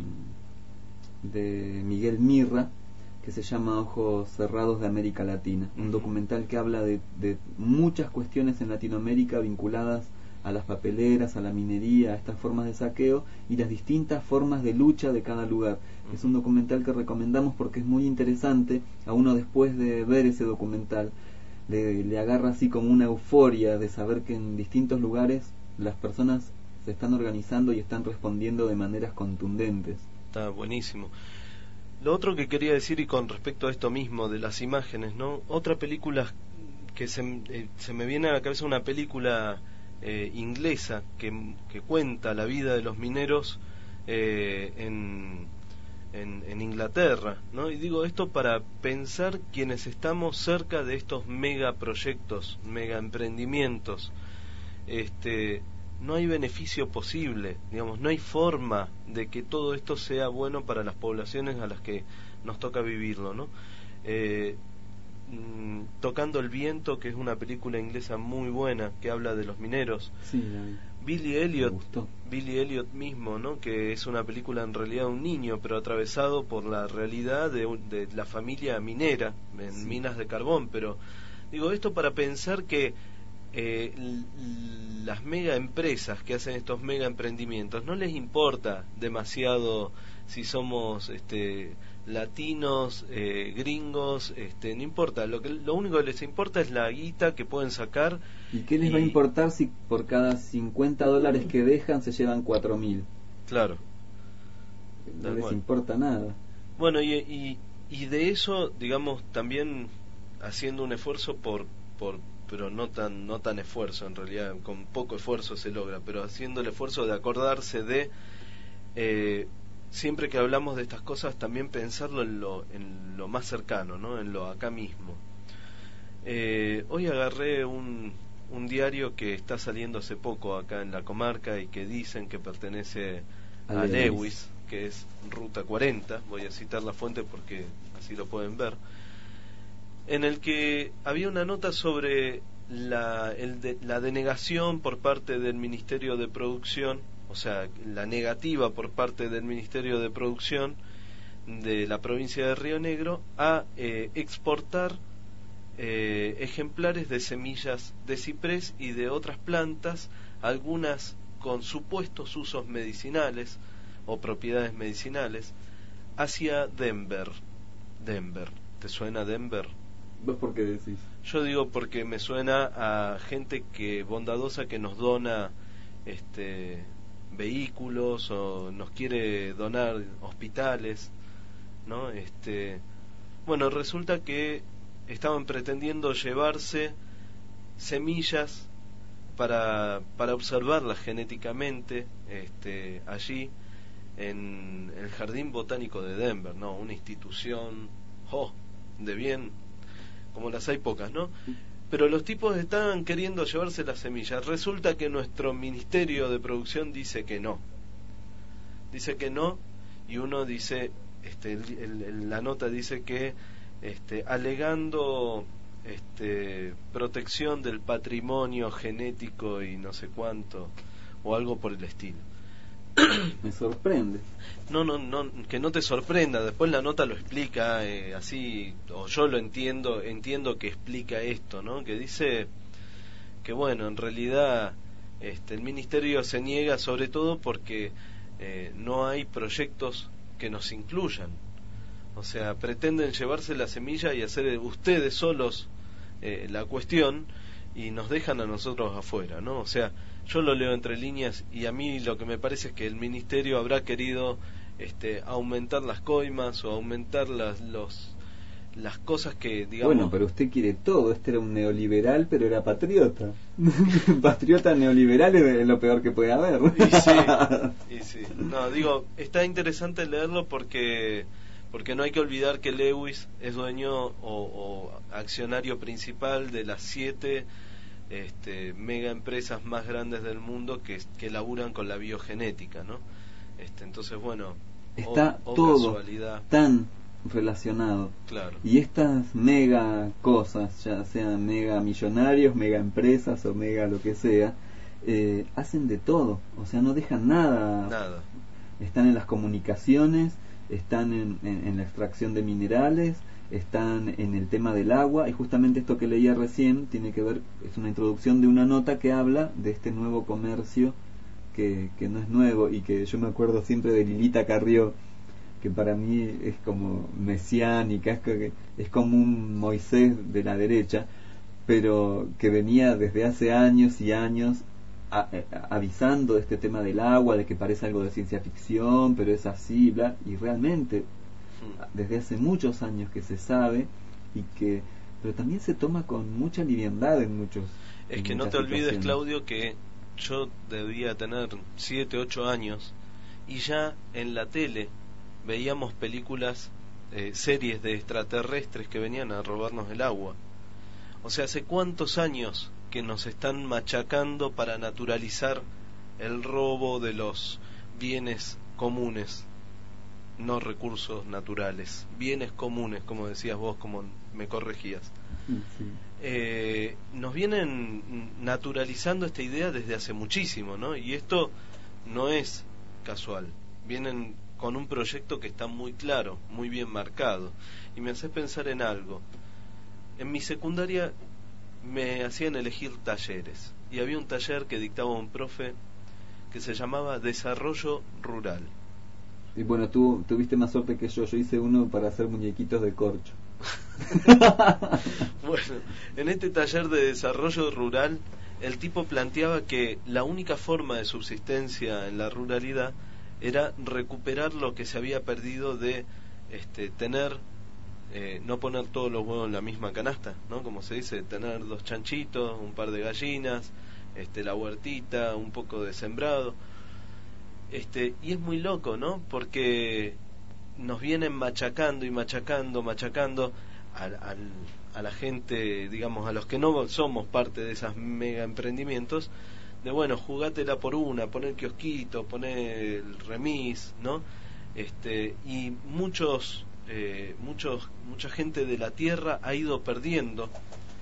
de Miguel Mirra, que se llama Ojos Cerrados de América Latina, un documental que habla de, de muchas cuestiones en Latinoamérica vinculadas a las papeleras, a la minería, a estas formas de saqueo y las distintas formas de lucha de cada lugar. Es un documental que recomendamos porque es muy interesante. A uno, después de ver ese documental, le, le agarra así como una euforia de saber que en distintos lugares las personas se están organizando y están respondiendo de maneras contundentes. Está buenísimo. Lo otro que quería decir, y con respecto a esto mismo de las imágenes, ¿no? Otra película que se, eh, se me viene a la cabeza, una película eh, inglesa que, que cuenta la vida de los mineros eh, en, en, en Inglaterra, ¿no? Y digo esto para pensar quienes estamos cerca de estos megaproyectos, mega emprendimientos. Este, no hay beneficio posible, digamos, no hay forma de que todo esto sea bueno para las poblaciones a las que nos toca vivirlo, ¿no? Eh, mm, Tocando el viento, que es una película inglesa muy buena que habla de los mineros. Sí, la vi. Billy Elliot, Billy Elliot mismo, ¿no? Que es una película en realidad de un niño, pero atravesado por la realidad de, un, de la familia minera en sí. minas de carbón. Pero digo esto para pensar que eh, las mega empresas que hacen estos mega emprendimientos no les importa demasiado si somos este latinos, eh, gringos, este, no importa, lo que lo único que les importa es la guita que pueden sacar. ¿Y qué les y... va a importar si por cada cincuenta dólares que dejan se llevan cuatro mil? Claro. No les importa nada. Bueno, y, y, y de eso, digamos, también haciendo un esfuerzo por, por pero no tan, no tan esfuerzo, en realidad, con poco esfuerzo se logra, pero haciendo el esfuerzo de acordarse de... Eh, siempre que hablamos de estas cosas también pensarlo en lo, en lo más cercano, ¿no? En lo acá mismo. Eh, hoy agarré un, un diario que está saliendo hace poco acá en la comarca y que dicen que pertenece a Lewis, que es Ruta cuarenta, voy a citar la fuente porque así lo pueden ver, en el que había una nota sobre la, el de, la denegación por parte del Ministerio de Producción, o sea, la negativa por parte del Ministerio de Producción de la provincia de Río Negro a eh, exportar eh, ejemplares de semillas de ciprés y de otras plantas, algunas con supuestos usos medicinales o propiedades medicinales, hacia Denver. Denver, ¿te suena Denver? ¿Vos por qué decís? Yo digo porque me suena a gente que bondadosa que nos dona este vehículos o nos quiere donar hospitales, ¿no? Este, bueno, resulta que estaban pretendiendo llevarse semillas para para observarlas genéticamente, este, allí en el Jardín Botánico de Denver, ¿no? Una institución, oh, de bien, como las hay pocas, ¿no? Pero los tipos estaban queriendo llevarse las semillas. Resulta que nuestro Ministerio de Producción dice que no. Dice que no, y uno dice, este, el, el, la nota dice que, este, alegando este, protección del patrimonio genético y no sé cuánto, o algo por el estilo. Me sorprende. No, no, no, que no te sorprenda. Después la nota lo explica eh, así, o yo lo entiendo, entiendo que explica esto, ¿no? Que dice que bueno, en realidad este, el ministerio se niega sobre todo porque eh, no hay proyectos que nos incluyan. O sea, pretenden llevarse la semilla y hacer ustedes solos eh, la cuestión y nos dejan a nosotros afuera, ¿no? O sea, yo lo leo entre líneas y a mí lo que me parece es que el ministerio habrá querido este, aumentar las coimas o aumentar las los las cosas que, digamos... Bueno, pero usted quiere todo. Este era un neoliberal, pero era patriota. Patriota neoliberal es lo peor que puede haber. Y sí, y sí. No, digo, está interesante leerlo porque porque no hay que olvidar que Lewis es dueño o, o accionario principal de las siete este, mega empresas más grandes del mundo que, que laburan con la biogenética, ¿no? Este, entonces, bueno, está o, o todo casualidad. tan relacionado. Claro. Y estas mega cosas, ya sean mega millonarios, mega empresas o mega lo que sea, eh, hacen de todo, o sea, no dejan nada. Nada. Están en las comunicaciones, están en, en, en la extracción de minerales, están en el tema del agua, y justamente esto que leía recién tiene que ver, es una introducción de una nota que habla de este nuevo comercio que, que no es nuevo, y que yo me acuerdo siempre de Lilita Carrió, que para mí es como mesiánica, es, que, es como un Moisés de la derecha, pero que venía desde hace años y años a, a, avisando de este tema del agua, de que parece algo de ciencia ficción, pero es así, bla, y realmente desde hace muchos años que se sabe, y que pero también se toma con mucha liviandad en muchos es que no te olvides, Claudio, que yo debía tener siete, ocho años y ya en la tele veíamos películas, eh, series de extraterrestres que venían a robarnos el agua. O sea, ¿hace cuántos años que nos están machacando para naturalizar el robo de los bienes comunes, no recursos naturales, bienes comunes, como decías vos, como me corregías? Sí. Eh, nos vienen naturalizando esta idea desde hace muchísimo, ¿no? Y esto no es casual, vienen con un proyecto que está muy claro, muy bien marcado, y me hace pensar en algo. En mi secundaria me hacían elegir talleres, y había un taller que dictaba un profe que se llamaba Desarrollo Rural. Y bueno, tú tuviste más suerte que yo. Yo hice uno para hacer muñequitos de corcho. Bueno, en este taller de desarrollo rural, el tipo planteaba que la única forma de subsistencia en la ruralidad era recuperar lo que se había perdido de este, tener, eh, no poner todos los huevos en la misma canasta, ¿no? Como se dice, tener dos chanchitos, un par de gallinas, este, la huertita, un poco de sembrado. Este, y es muy loco, ¿no? Porque nos vienen machacando y machacando, machacando al, al, a la gente, digamos, a los que no somos parte de esos mega emprendimientos, de bueno, jugátela por una, poner kiosquito, poner el remis, ¿no? Este, y muchos, eh, muchos, mucha gente de la tierra ha ido perdiendo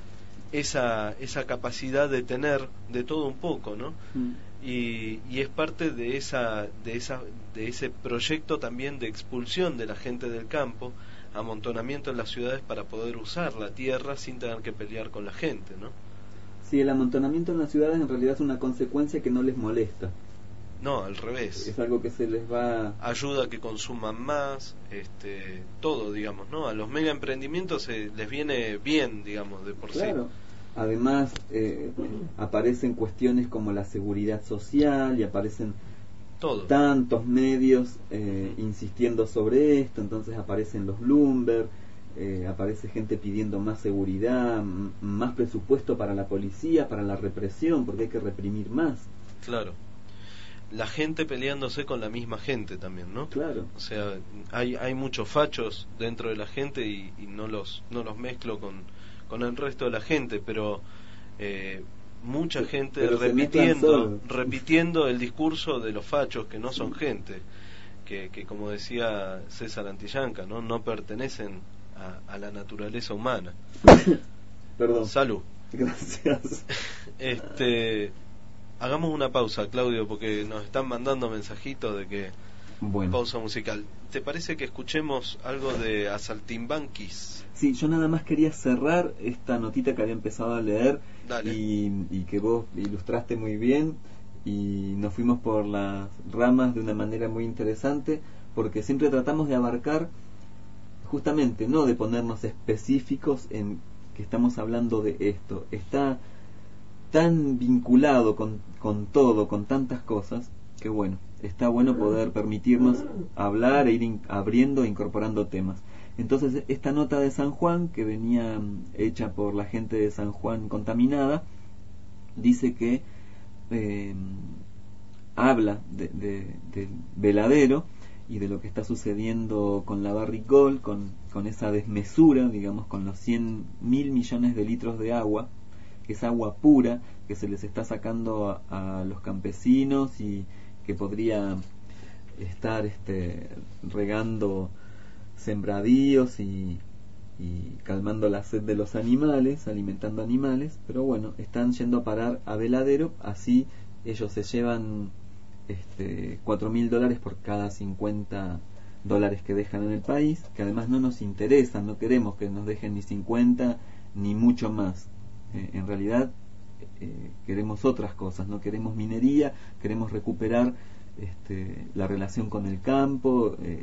esa, esa capacidad de tener de todo un poco, ¿no? Mm. Y, y es parte de esa, de esa, de ese proyecto también de expulsión de la gente del campo, amontonamiento en las ciudades para poder usar la tierra sin tener que pelear con la gente, ¿no? Sí, el amontonamiento en las ciudades en realidad es una consecuencia que no les molesta. No, al revés. Es algo que se les va... Ayuda a que consuman más, este, todo, digamos, ¿no? A los mega emprendimientos se les viene bien, digamos, de por sí. Claro. Además, eh, aparecen cuestiones como la seguridad social y aparecen todo. Tantos medios eh, insistiendo sobre esto. Entonces aparecen los Bloomberg, eh, aparece gente pidiendo más seguridad, m- más presupuesto para la policía, para la represión, porque hay que reprimir más. Claro. La gente peleándose con la misma gente también, ¿no? Claro. O sea, hay hay muchos fachos dentro de la gente y, y no los no los mezclo con con el resto de la gente, pero eh, mucha gente pero repitiendo repitiendo el discurso de los fachos que no son gente, que, que como decía César Antillanca, no no pertenecen a, a la naturaleza humana. Perdón. Salud. Gracias. Este, hagamos una pausa, Claudio, porque nos están mandando mensajitos de que bueno. Pausa musical. ¿Te parece que escuchemos algo de Asaltimbanquis? Sí, yo nada más quería cerrar esta notita que había empezado a leer y, y que vos ilustraste muy bien, y nos fuimos por las ramas de una manera muy interesante, porque siempre tratamos de abarcar justamente, no de ponernos específicos en que estamos hablando de esto. Está tan vinculado con, con todo, con tantas cosas, que bueno, está bueno poder permitirnos hablar e ir in, abriendo e incorporando temas. Entonces, esta nota de San Juan, que venía hecha por la gente de San Juan Contaminada, dice que eh, habla de, de, del veladero y de lo que está sucediendo con la Barrick Gold, con, con esa desmesura, digamos, con los cien mil millones de litros de agua, que es agua pura, que se les está sacando a, a los campesinos y que podría estar este, regando sembradíos y, y calmando la sed de los animales, alimentando animales, pero bueno, están yendo a parar a veladero. Así ellos se llevan este, cuatro mil dólares por cada cincuenta dólares que dejan en el país, que además no nos interesan, no queremos que nos dejen ni cincuenta ni mucho más. Eh, en realidad eh, queremos otras cosas, no queremos minería, queremos recuperar este, la relación con el campo, eh,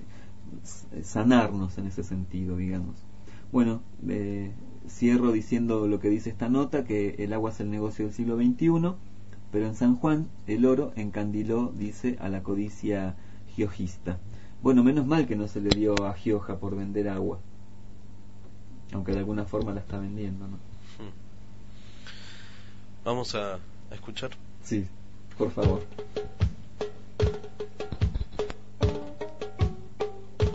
sanarnos en ese sentido, digamos. Bueno, eh, cierro diciendo lo que dice esta nota, que el agua es el negocio del siglo veintiuno, pero en San Juan el oro encandiló, dice, a la codicia giojista. Bueno, menos mal que no se le dio a Gioja por vender agua, aunque de alguna forma la está vendiendo, ¿no? Vamos a, a escuchar. Sí, por favor.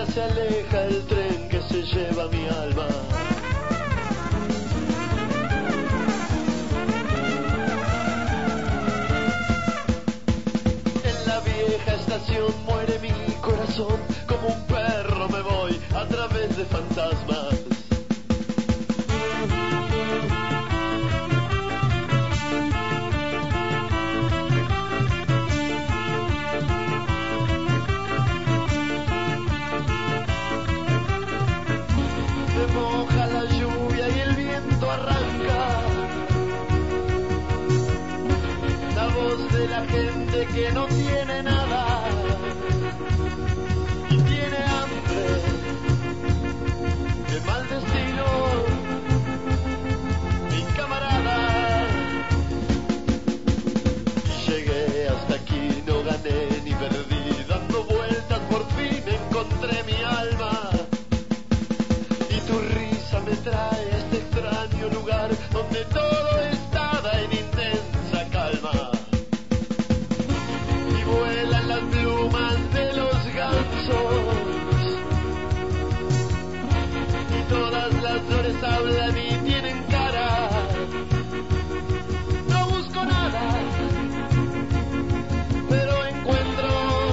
ya se aleja el tren que se lleva mi alma. En la vieja estación muere mi corazón, como un perro me voy a través de fantasmas. Moja la lluvia y el viento arranca la voz de la gente que no tiene nada y tiene hambre de mal destino. Mi camarada, y llegué hasta aquí, no gané ni perdí, dando vueltas por fin encontré mi alma. Tu risa me trae a este extraño lugar donde todo estaba en intensa calma. Y vuelan las plumas de los gansos y todas las flores hablan y tienen cara. No busco nada, pero encuentro,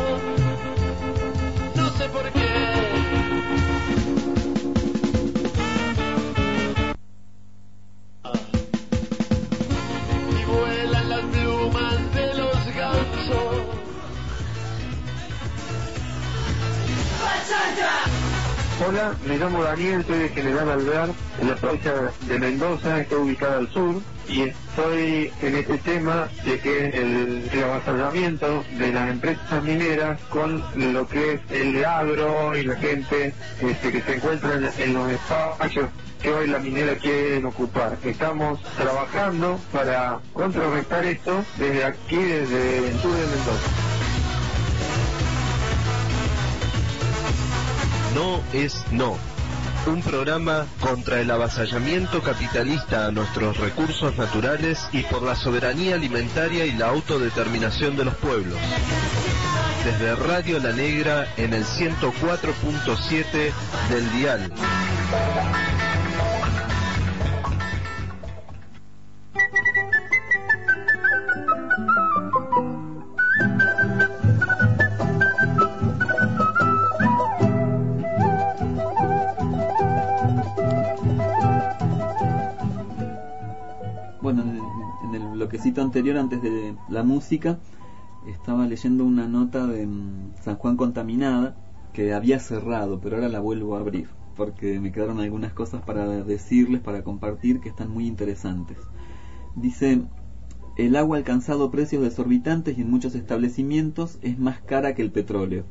no sé por qué. Hola, me llamo Daniel, soy de General Alvear, en la provincia de Mendoza, está ubicada al sur, y estoy en este tema de que el, el avasallamiento de las empresas mineras con lo que es el agro y la gente este, que se encuentra en, en los espacios que hoy la minera quiere ocupar. Estamos trabajando para contrarrestar esto desde aquí, desde el sur de Mendoza. No es no. Un programa contra el avasallamiento capitalista a nuestros recursos naturales y por la soberanía alimentaria y la autodeterminación de los pueblos. Desde Radio La Negra en el ciento cuatro punto siete del dial. Bloquecito anterior, antes de la música, estaba leyendo una nota de um, San Juan Contaminada que había cerrado, pero ahora la vuelvo a abrir porque me quedaron algunas cosas para decirles, para compartir, que están muy interesantes. Dice: el agua ha alcanzado precios desorbitantes y en muchos establecimientos es más cara que el petróleo.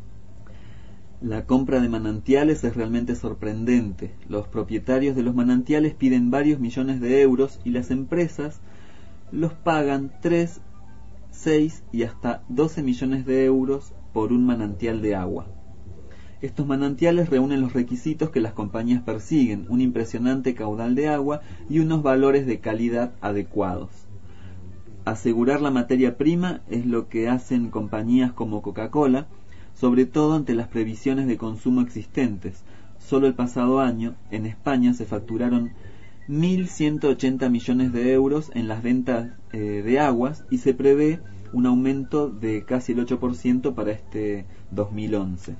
La compra de manantiales es realmente sorprendente. Los propietarios de los manantiales piden varios millones de euros y las empresas los pagan tres, seis y hasta doce millones de euros por un manantial de agua. Estos manantiales reúnen los requisitos que las compañías persiguen: un impresionante caudal de agua y unos valores de calidad adecuados. Asegurar la materia prima es lo que hacen compañías como Coca-Cola, sobre todo ante las previsiones de consumo existentes. Solo el pasado año, en España, se facturaron mil ciento ochenta millones de euros en las ventas eh, de aguas y se prevé un aumento de casi el ocho por ciento para este dos mil once.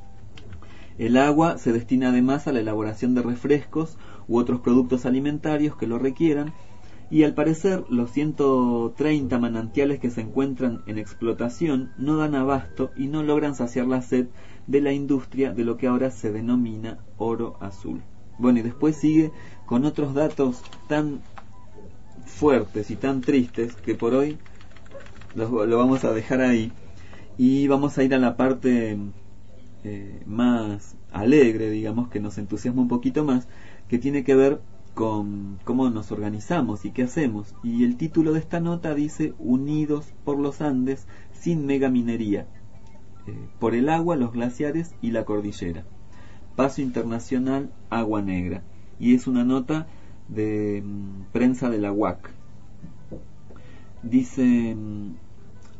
El agua se destina además a la elaboración de refrescos u otros productos alimentarios que lo requieran, y al parecer los ciento treinta manantiales que se encuentran en explotación no dan abasto y no logran saciar la sed de la industria de lo que ahora se denomina oro azul. Bueno, y después sigue con otros datos tan fuertes y tan tristes que por hoy lo, lo vamos a dejar ahí y vamos a ir a la parte eh, más alegre, digamos, que nos entusiasma un poquito más, que tiene que ver con cómo nos organizamos y qué hacemos. Y el título de esta nota dice: Unidos por los Andes sin megaminería, eh, por el agua, los glaciares y la cordillera. Paso Internacional Agua Negra. Y es una nota de mm, prensa de la U A C. Dice: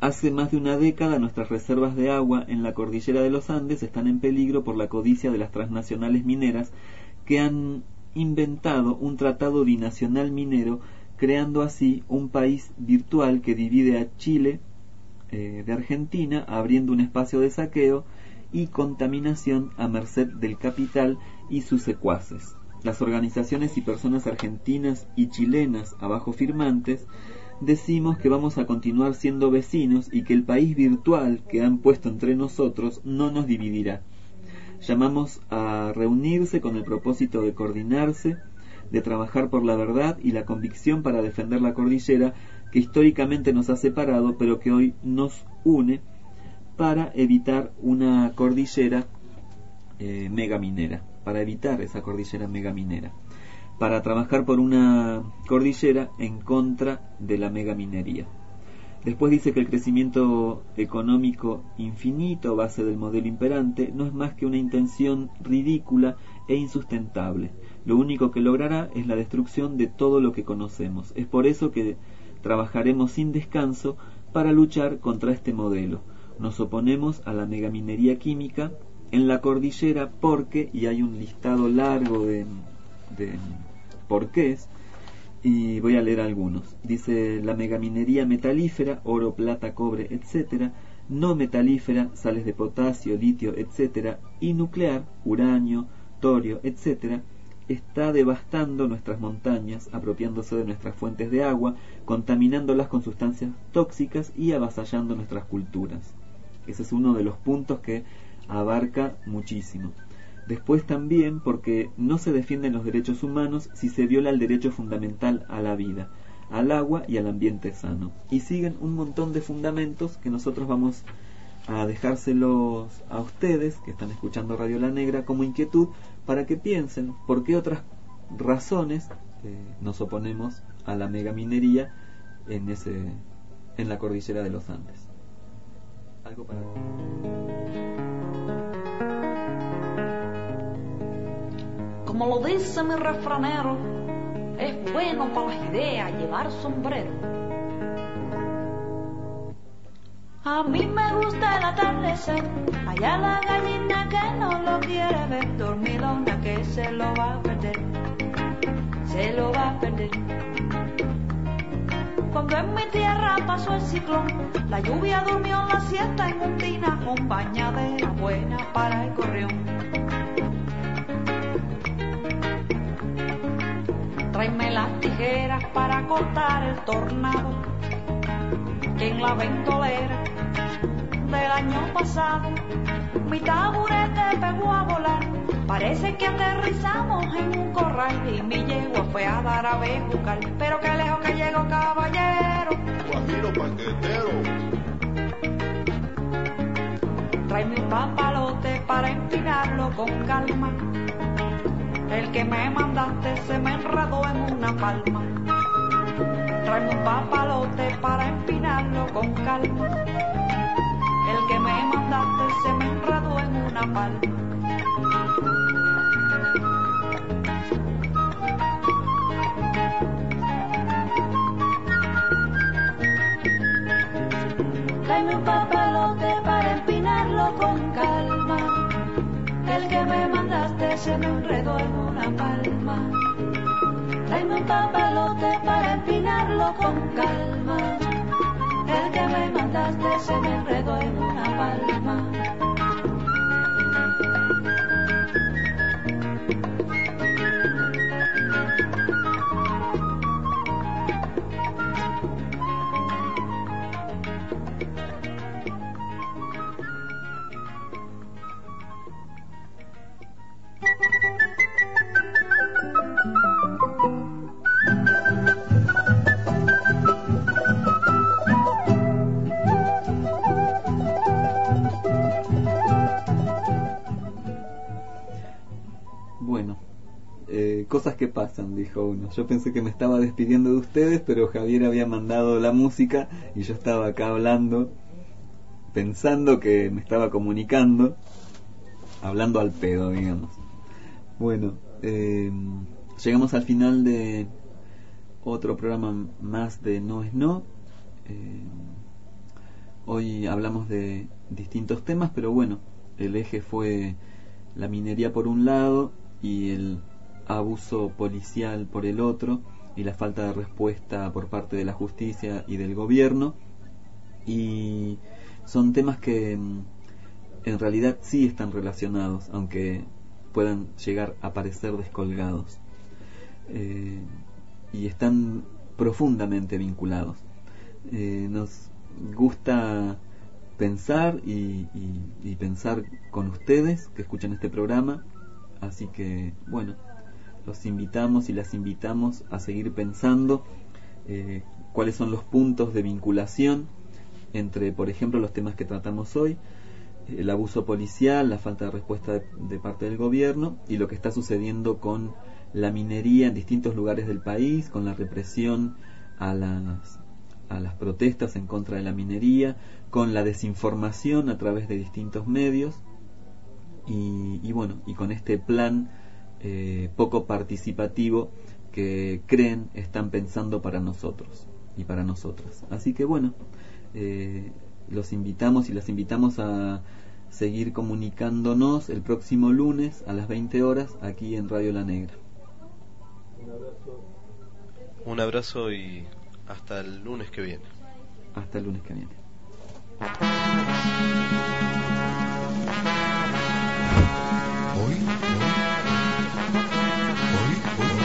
Hace más de una década nuestras reservas de agua en la cordillera de los Andes están en peligro por la codicia de las transnacionales mineras que han inventado un tratado binacional minero, creando así un país virtual que divide a Chile eh, de Argentina, abriendo un espacio de saqueo y contaminación a merced del capital y sus secuaces. Las organizaciones y personas argentinas y chilenas abajo firmantes decimos que vamos a continuar siendo vecinos y que el país virtual que han puesto entre nosotros no nos dividirá. Llamamos a reunirse con el propósito de coordinarse, de trabajar por la verdad y la convicción para defender la cordillera que históricamente nos ha separado, pero que hoy nos une, para evitar una cordillera eh, megaminera, para evitar esa cordillera megaminera, para trabajar por una cordillera en contra de la megaminería. Después dice que el crecimiento económico infinito a base del modelo imperante no es más que una intención ridícula e insustentable. Lo único que logrará es la destrucción de todo lo que conocemos. Es por eso que trabajaremos sin descanso para luchar contra este modelo. Nos oponemos a la megaminería química en la cordillera porque, y hay un listado largo de, de porqués, y voy a leer algunos. Dice: la megaminería metalífera, oro, plata, cobre, etcétera, no metalífera, sales de potasio, litio, etcétera, y nuclear, uranio, torio, etcétera, está devastando nuestras montañas, apropiándose de nuestras fuentes de agua, contaminándolas con sustancias tóxicas y avasallando nuestras culturas. Ese es uno de los puntos que abarca muchísimo. Después también porque no se defienden los derechos humanos si se viola el derecho fundamental a la vida, al agua y al ambiente sano. Y siguen un montón de fundamentos que nosotros vamos a dejárselos a ustedes que están escuchando Radio La Negra como inquietud, para que piensen por qué otras razones eh, nos oponemos a la megaminería en ese en la cordillera de los Andes. Algo para... Como lo dice mi refranero, es bueno para las ideas llevar sombrero. A mí me gusta el atardecer, allá la gallina que no lo quiere ver, dormilona que se lo va a perder, se lo va a perder. Cuando en mi tierra pasó el ciclón, la lluvia durmió la siesta en un tinajón, bañadera buena para el gorrión. Tráeme las tijeras para cortar el tornado, que en la ventolera del año pasado mi taburete pegó a volar. Parece que aterrizamos en un corral y mi yegua fue a dar a bejucar. Pero qué lejos que llegó, caballero, guajiro paquetero. Tráeme un papalote para empinarlo con calma. El que me mandaste se me enredó en una palma. Tráeme un papalote para empinarlo con calma. El que me mandaste se me enredó en una palma. Tráeme un papalote para empinarlo con calma. El que me mandaste se me enredó en una palma. Tráeme un papalote para empinarlo con calma. El que me mandaste se me enredó en una palma. Cosas que pasan, dijo uno. Yo pensé que me estaba despidiendo de ustedes, pero Javier había mandado la música y yo estaba acá hablando, pensando que me estaba comunicando, hablando al pedo, digamos. Bueno, eh, llegamos al final de otro programa más de No es No. Eh, hoy hablamos de distintos temas, pero bueno, el eje fue la minería por un lado y el abuso policial por el otro, y la falta de respuesta por parte de la justicia y del gobierno. Y son temas que en realidad sí están relacionados, aunque puedan llegar a parecer descolgados, eh, y están profundamente vinculados. Eh, nos gusta pensar y, y, y pensar con ustedes que escuchan este programa, así que bueno, los invitamos y las invitamos a seguir pensando eh, cuáles son los puntos de vinculación entre, por ejemplo, los temas que tratamos hoy, el abuso policial, la falta de respuesta de, de parte del gobierno, y lo que está sucediendo con la minería en distintos lugares del país, con la represión a las, a las protestas en contra de la minería, con la desinformación a través de distintos medios, y, y bueno, y con este plan eh, poco participativo que creen están pensando para nosotros y para nosotras. Así que bueno, eh, los invitamos y las invitamos a seguir comunicándonos el próximo lunes a las veinte horas aquí en Radio La Negra. Un abrazo. Un abrazo y hasta el lunes que viene. Hasta el lunes que viene. Hoy, hoy, hoy, hoy,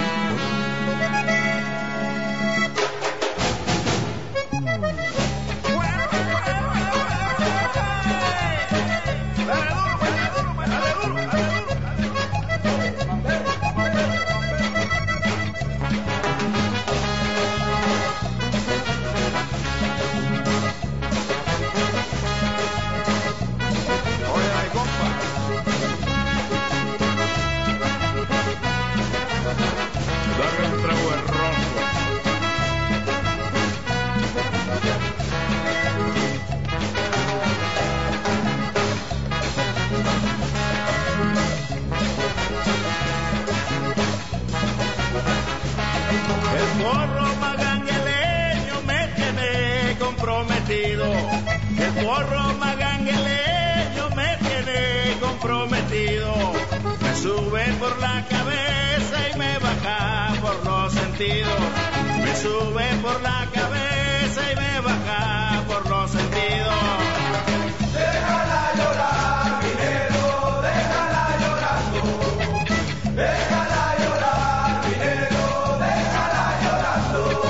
el porro magangueleño me tiene comprometido, me sube por la cabeza y me baja por los sentidos, me sube por la cabeza y me baja por los sentidos. Déjala llorar, minero, déjala llorando, déjala llorar, minero, déjala llorando.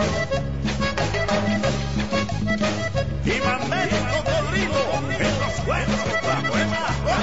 Y Manuel Cocodrilo en los cuentos bajo el agua.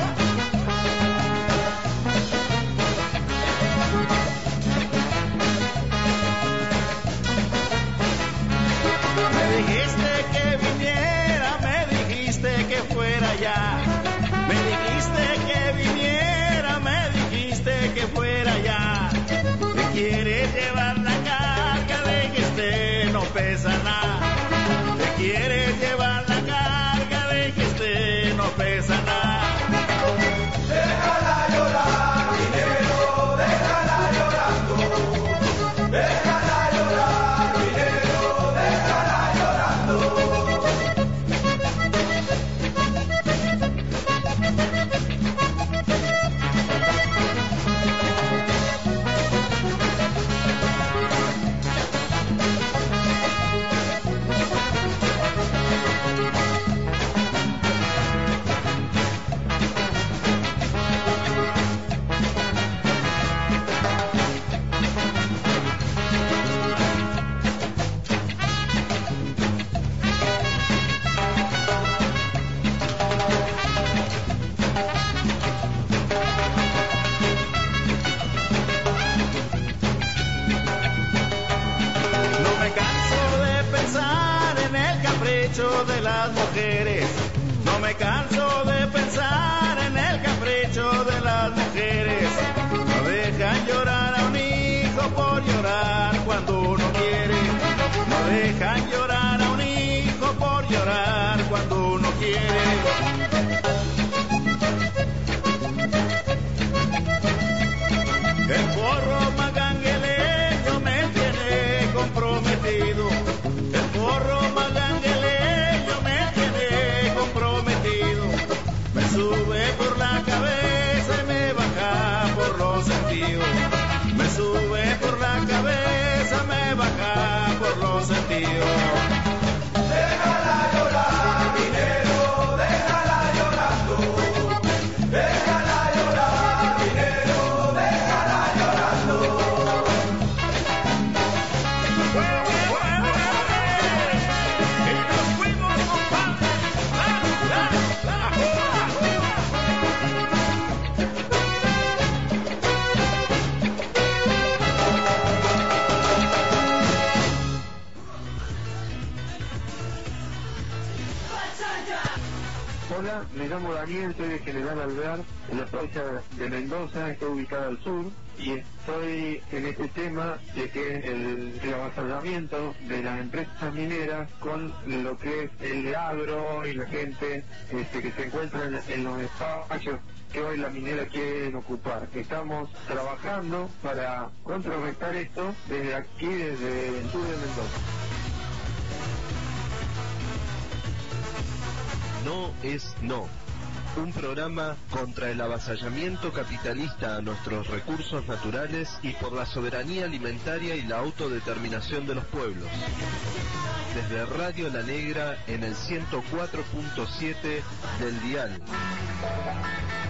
Me dijiste que viniera, me dijiste que fuera ya. Me dijiste que viniera, me dijiste que fuera ya. Me quieres llevar la carga de que este no pesa nada. Quieres llevar la carga de que este no pesa nada. Déjala llorar, minero, déjala llorando. Déjala llorar, minero, déjala llorando. De las mujeres, no me canso de pensar en el capricho de las mujeres. No dejan llorar a un hijo por llorar cuando uno quiere. No dejan llorar a un hijo por llorar cuando uno quiere. El porro magangueleño me tiene comprometido. El porro magangueleño me me baja por los sentidos. Déjala llorar, minero, déjala llorando. Déjala llorar, minero, déjala llorando. Y nos fuimos, compadre. Hola, me llamo Daniel, soy de General Alvear, en la provincia de Mendoza, estoy ubicada al sur, y estoy en este tema de que el, el avasallamiento de las empresas mineras con lo que es el agro y la gente este, que se encuentra en, en los espacios que hoy la minera quiere ocupar. Estamos trabajando para contrarrestar esto desde aquí, desde el sur de Mendoza. No es no. Un programa contra el avasallamiento capitalista a nuestros recursos naturales y por la soberanía alimentaria y la autodeterminación de los pueblos. Desde Radio La Negra en el ciento cuatro punto siete del dial.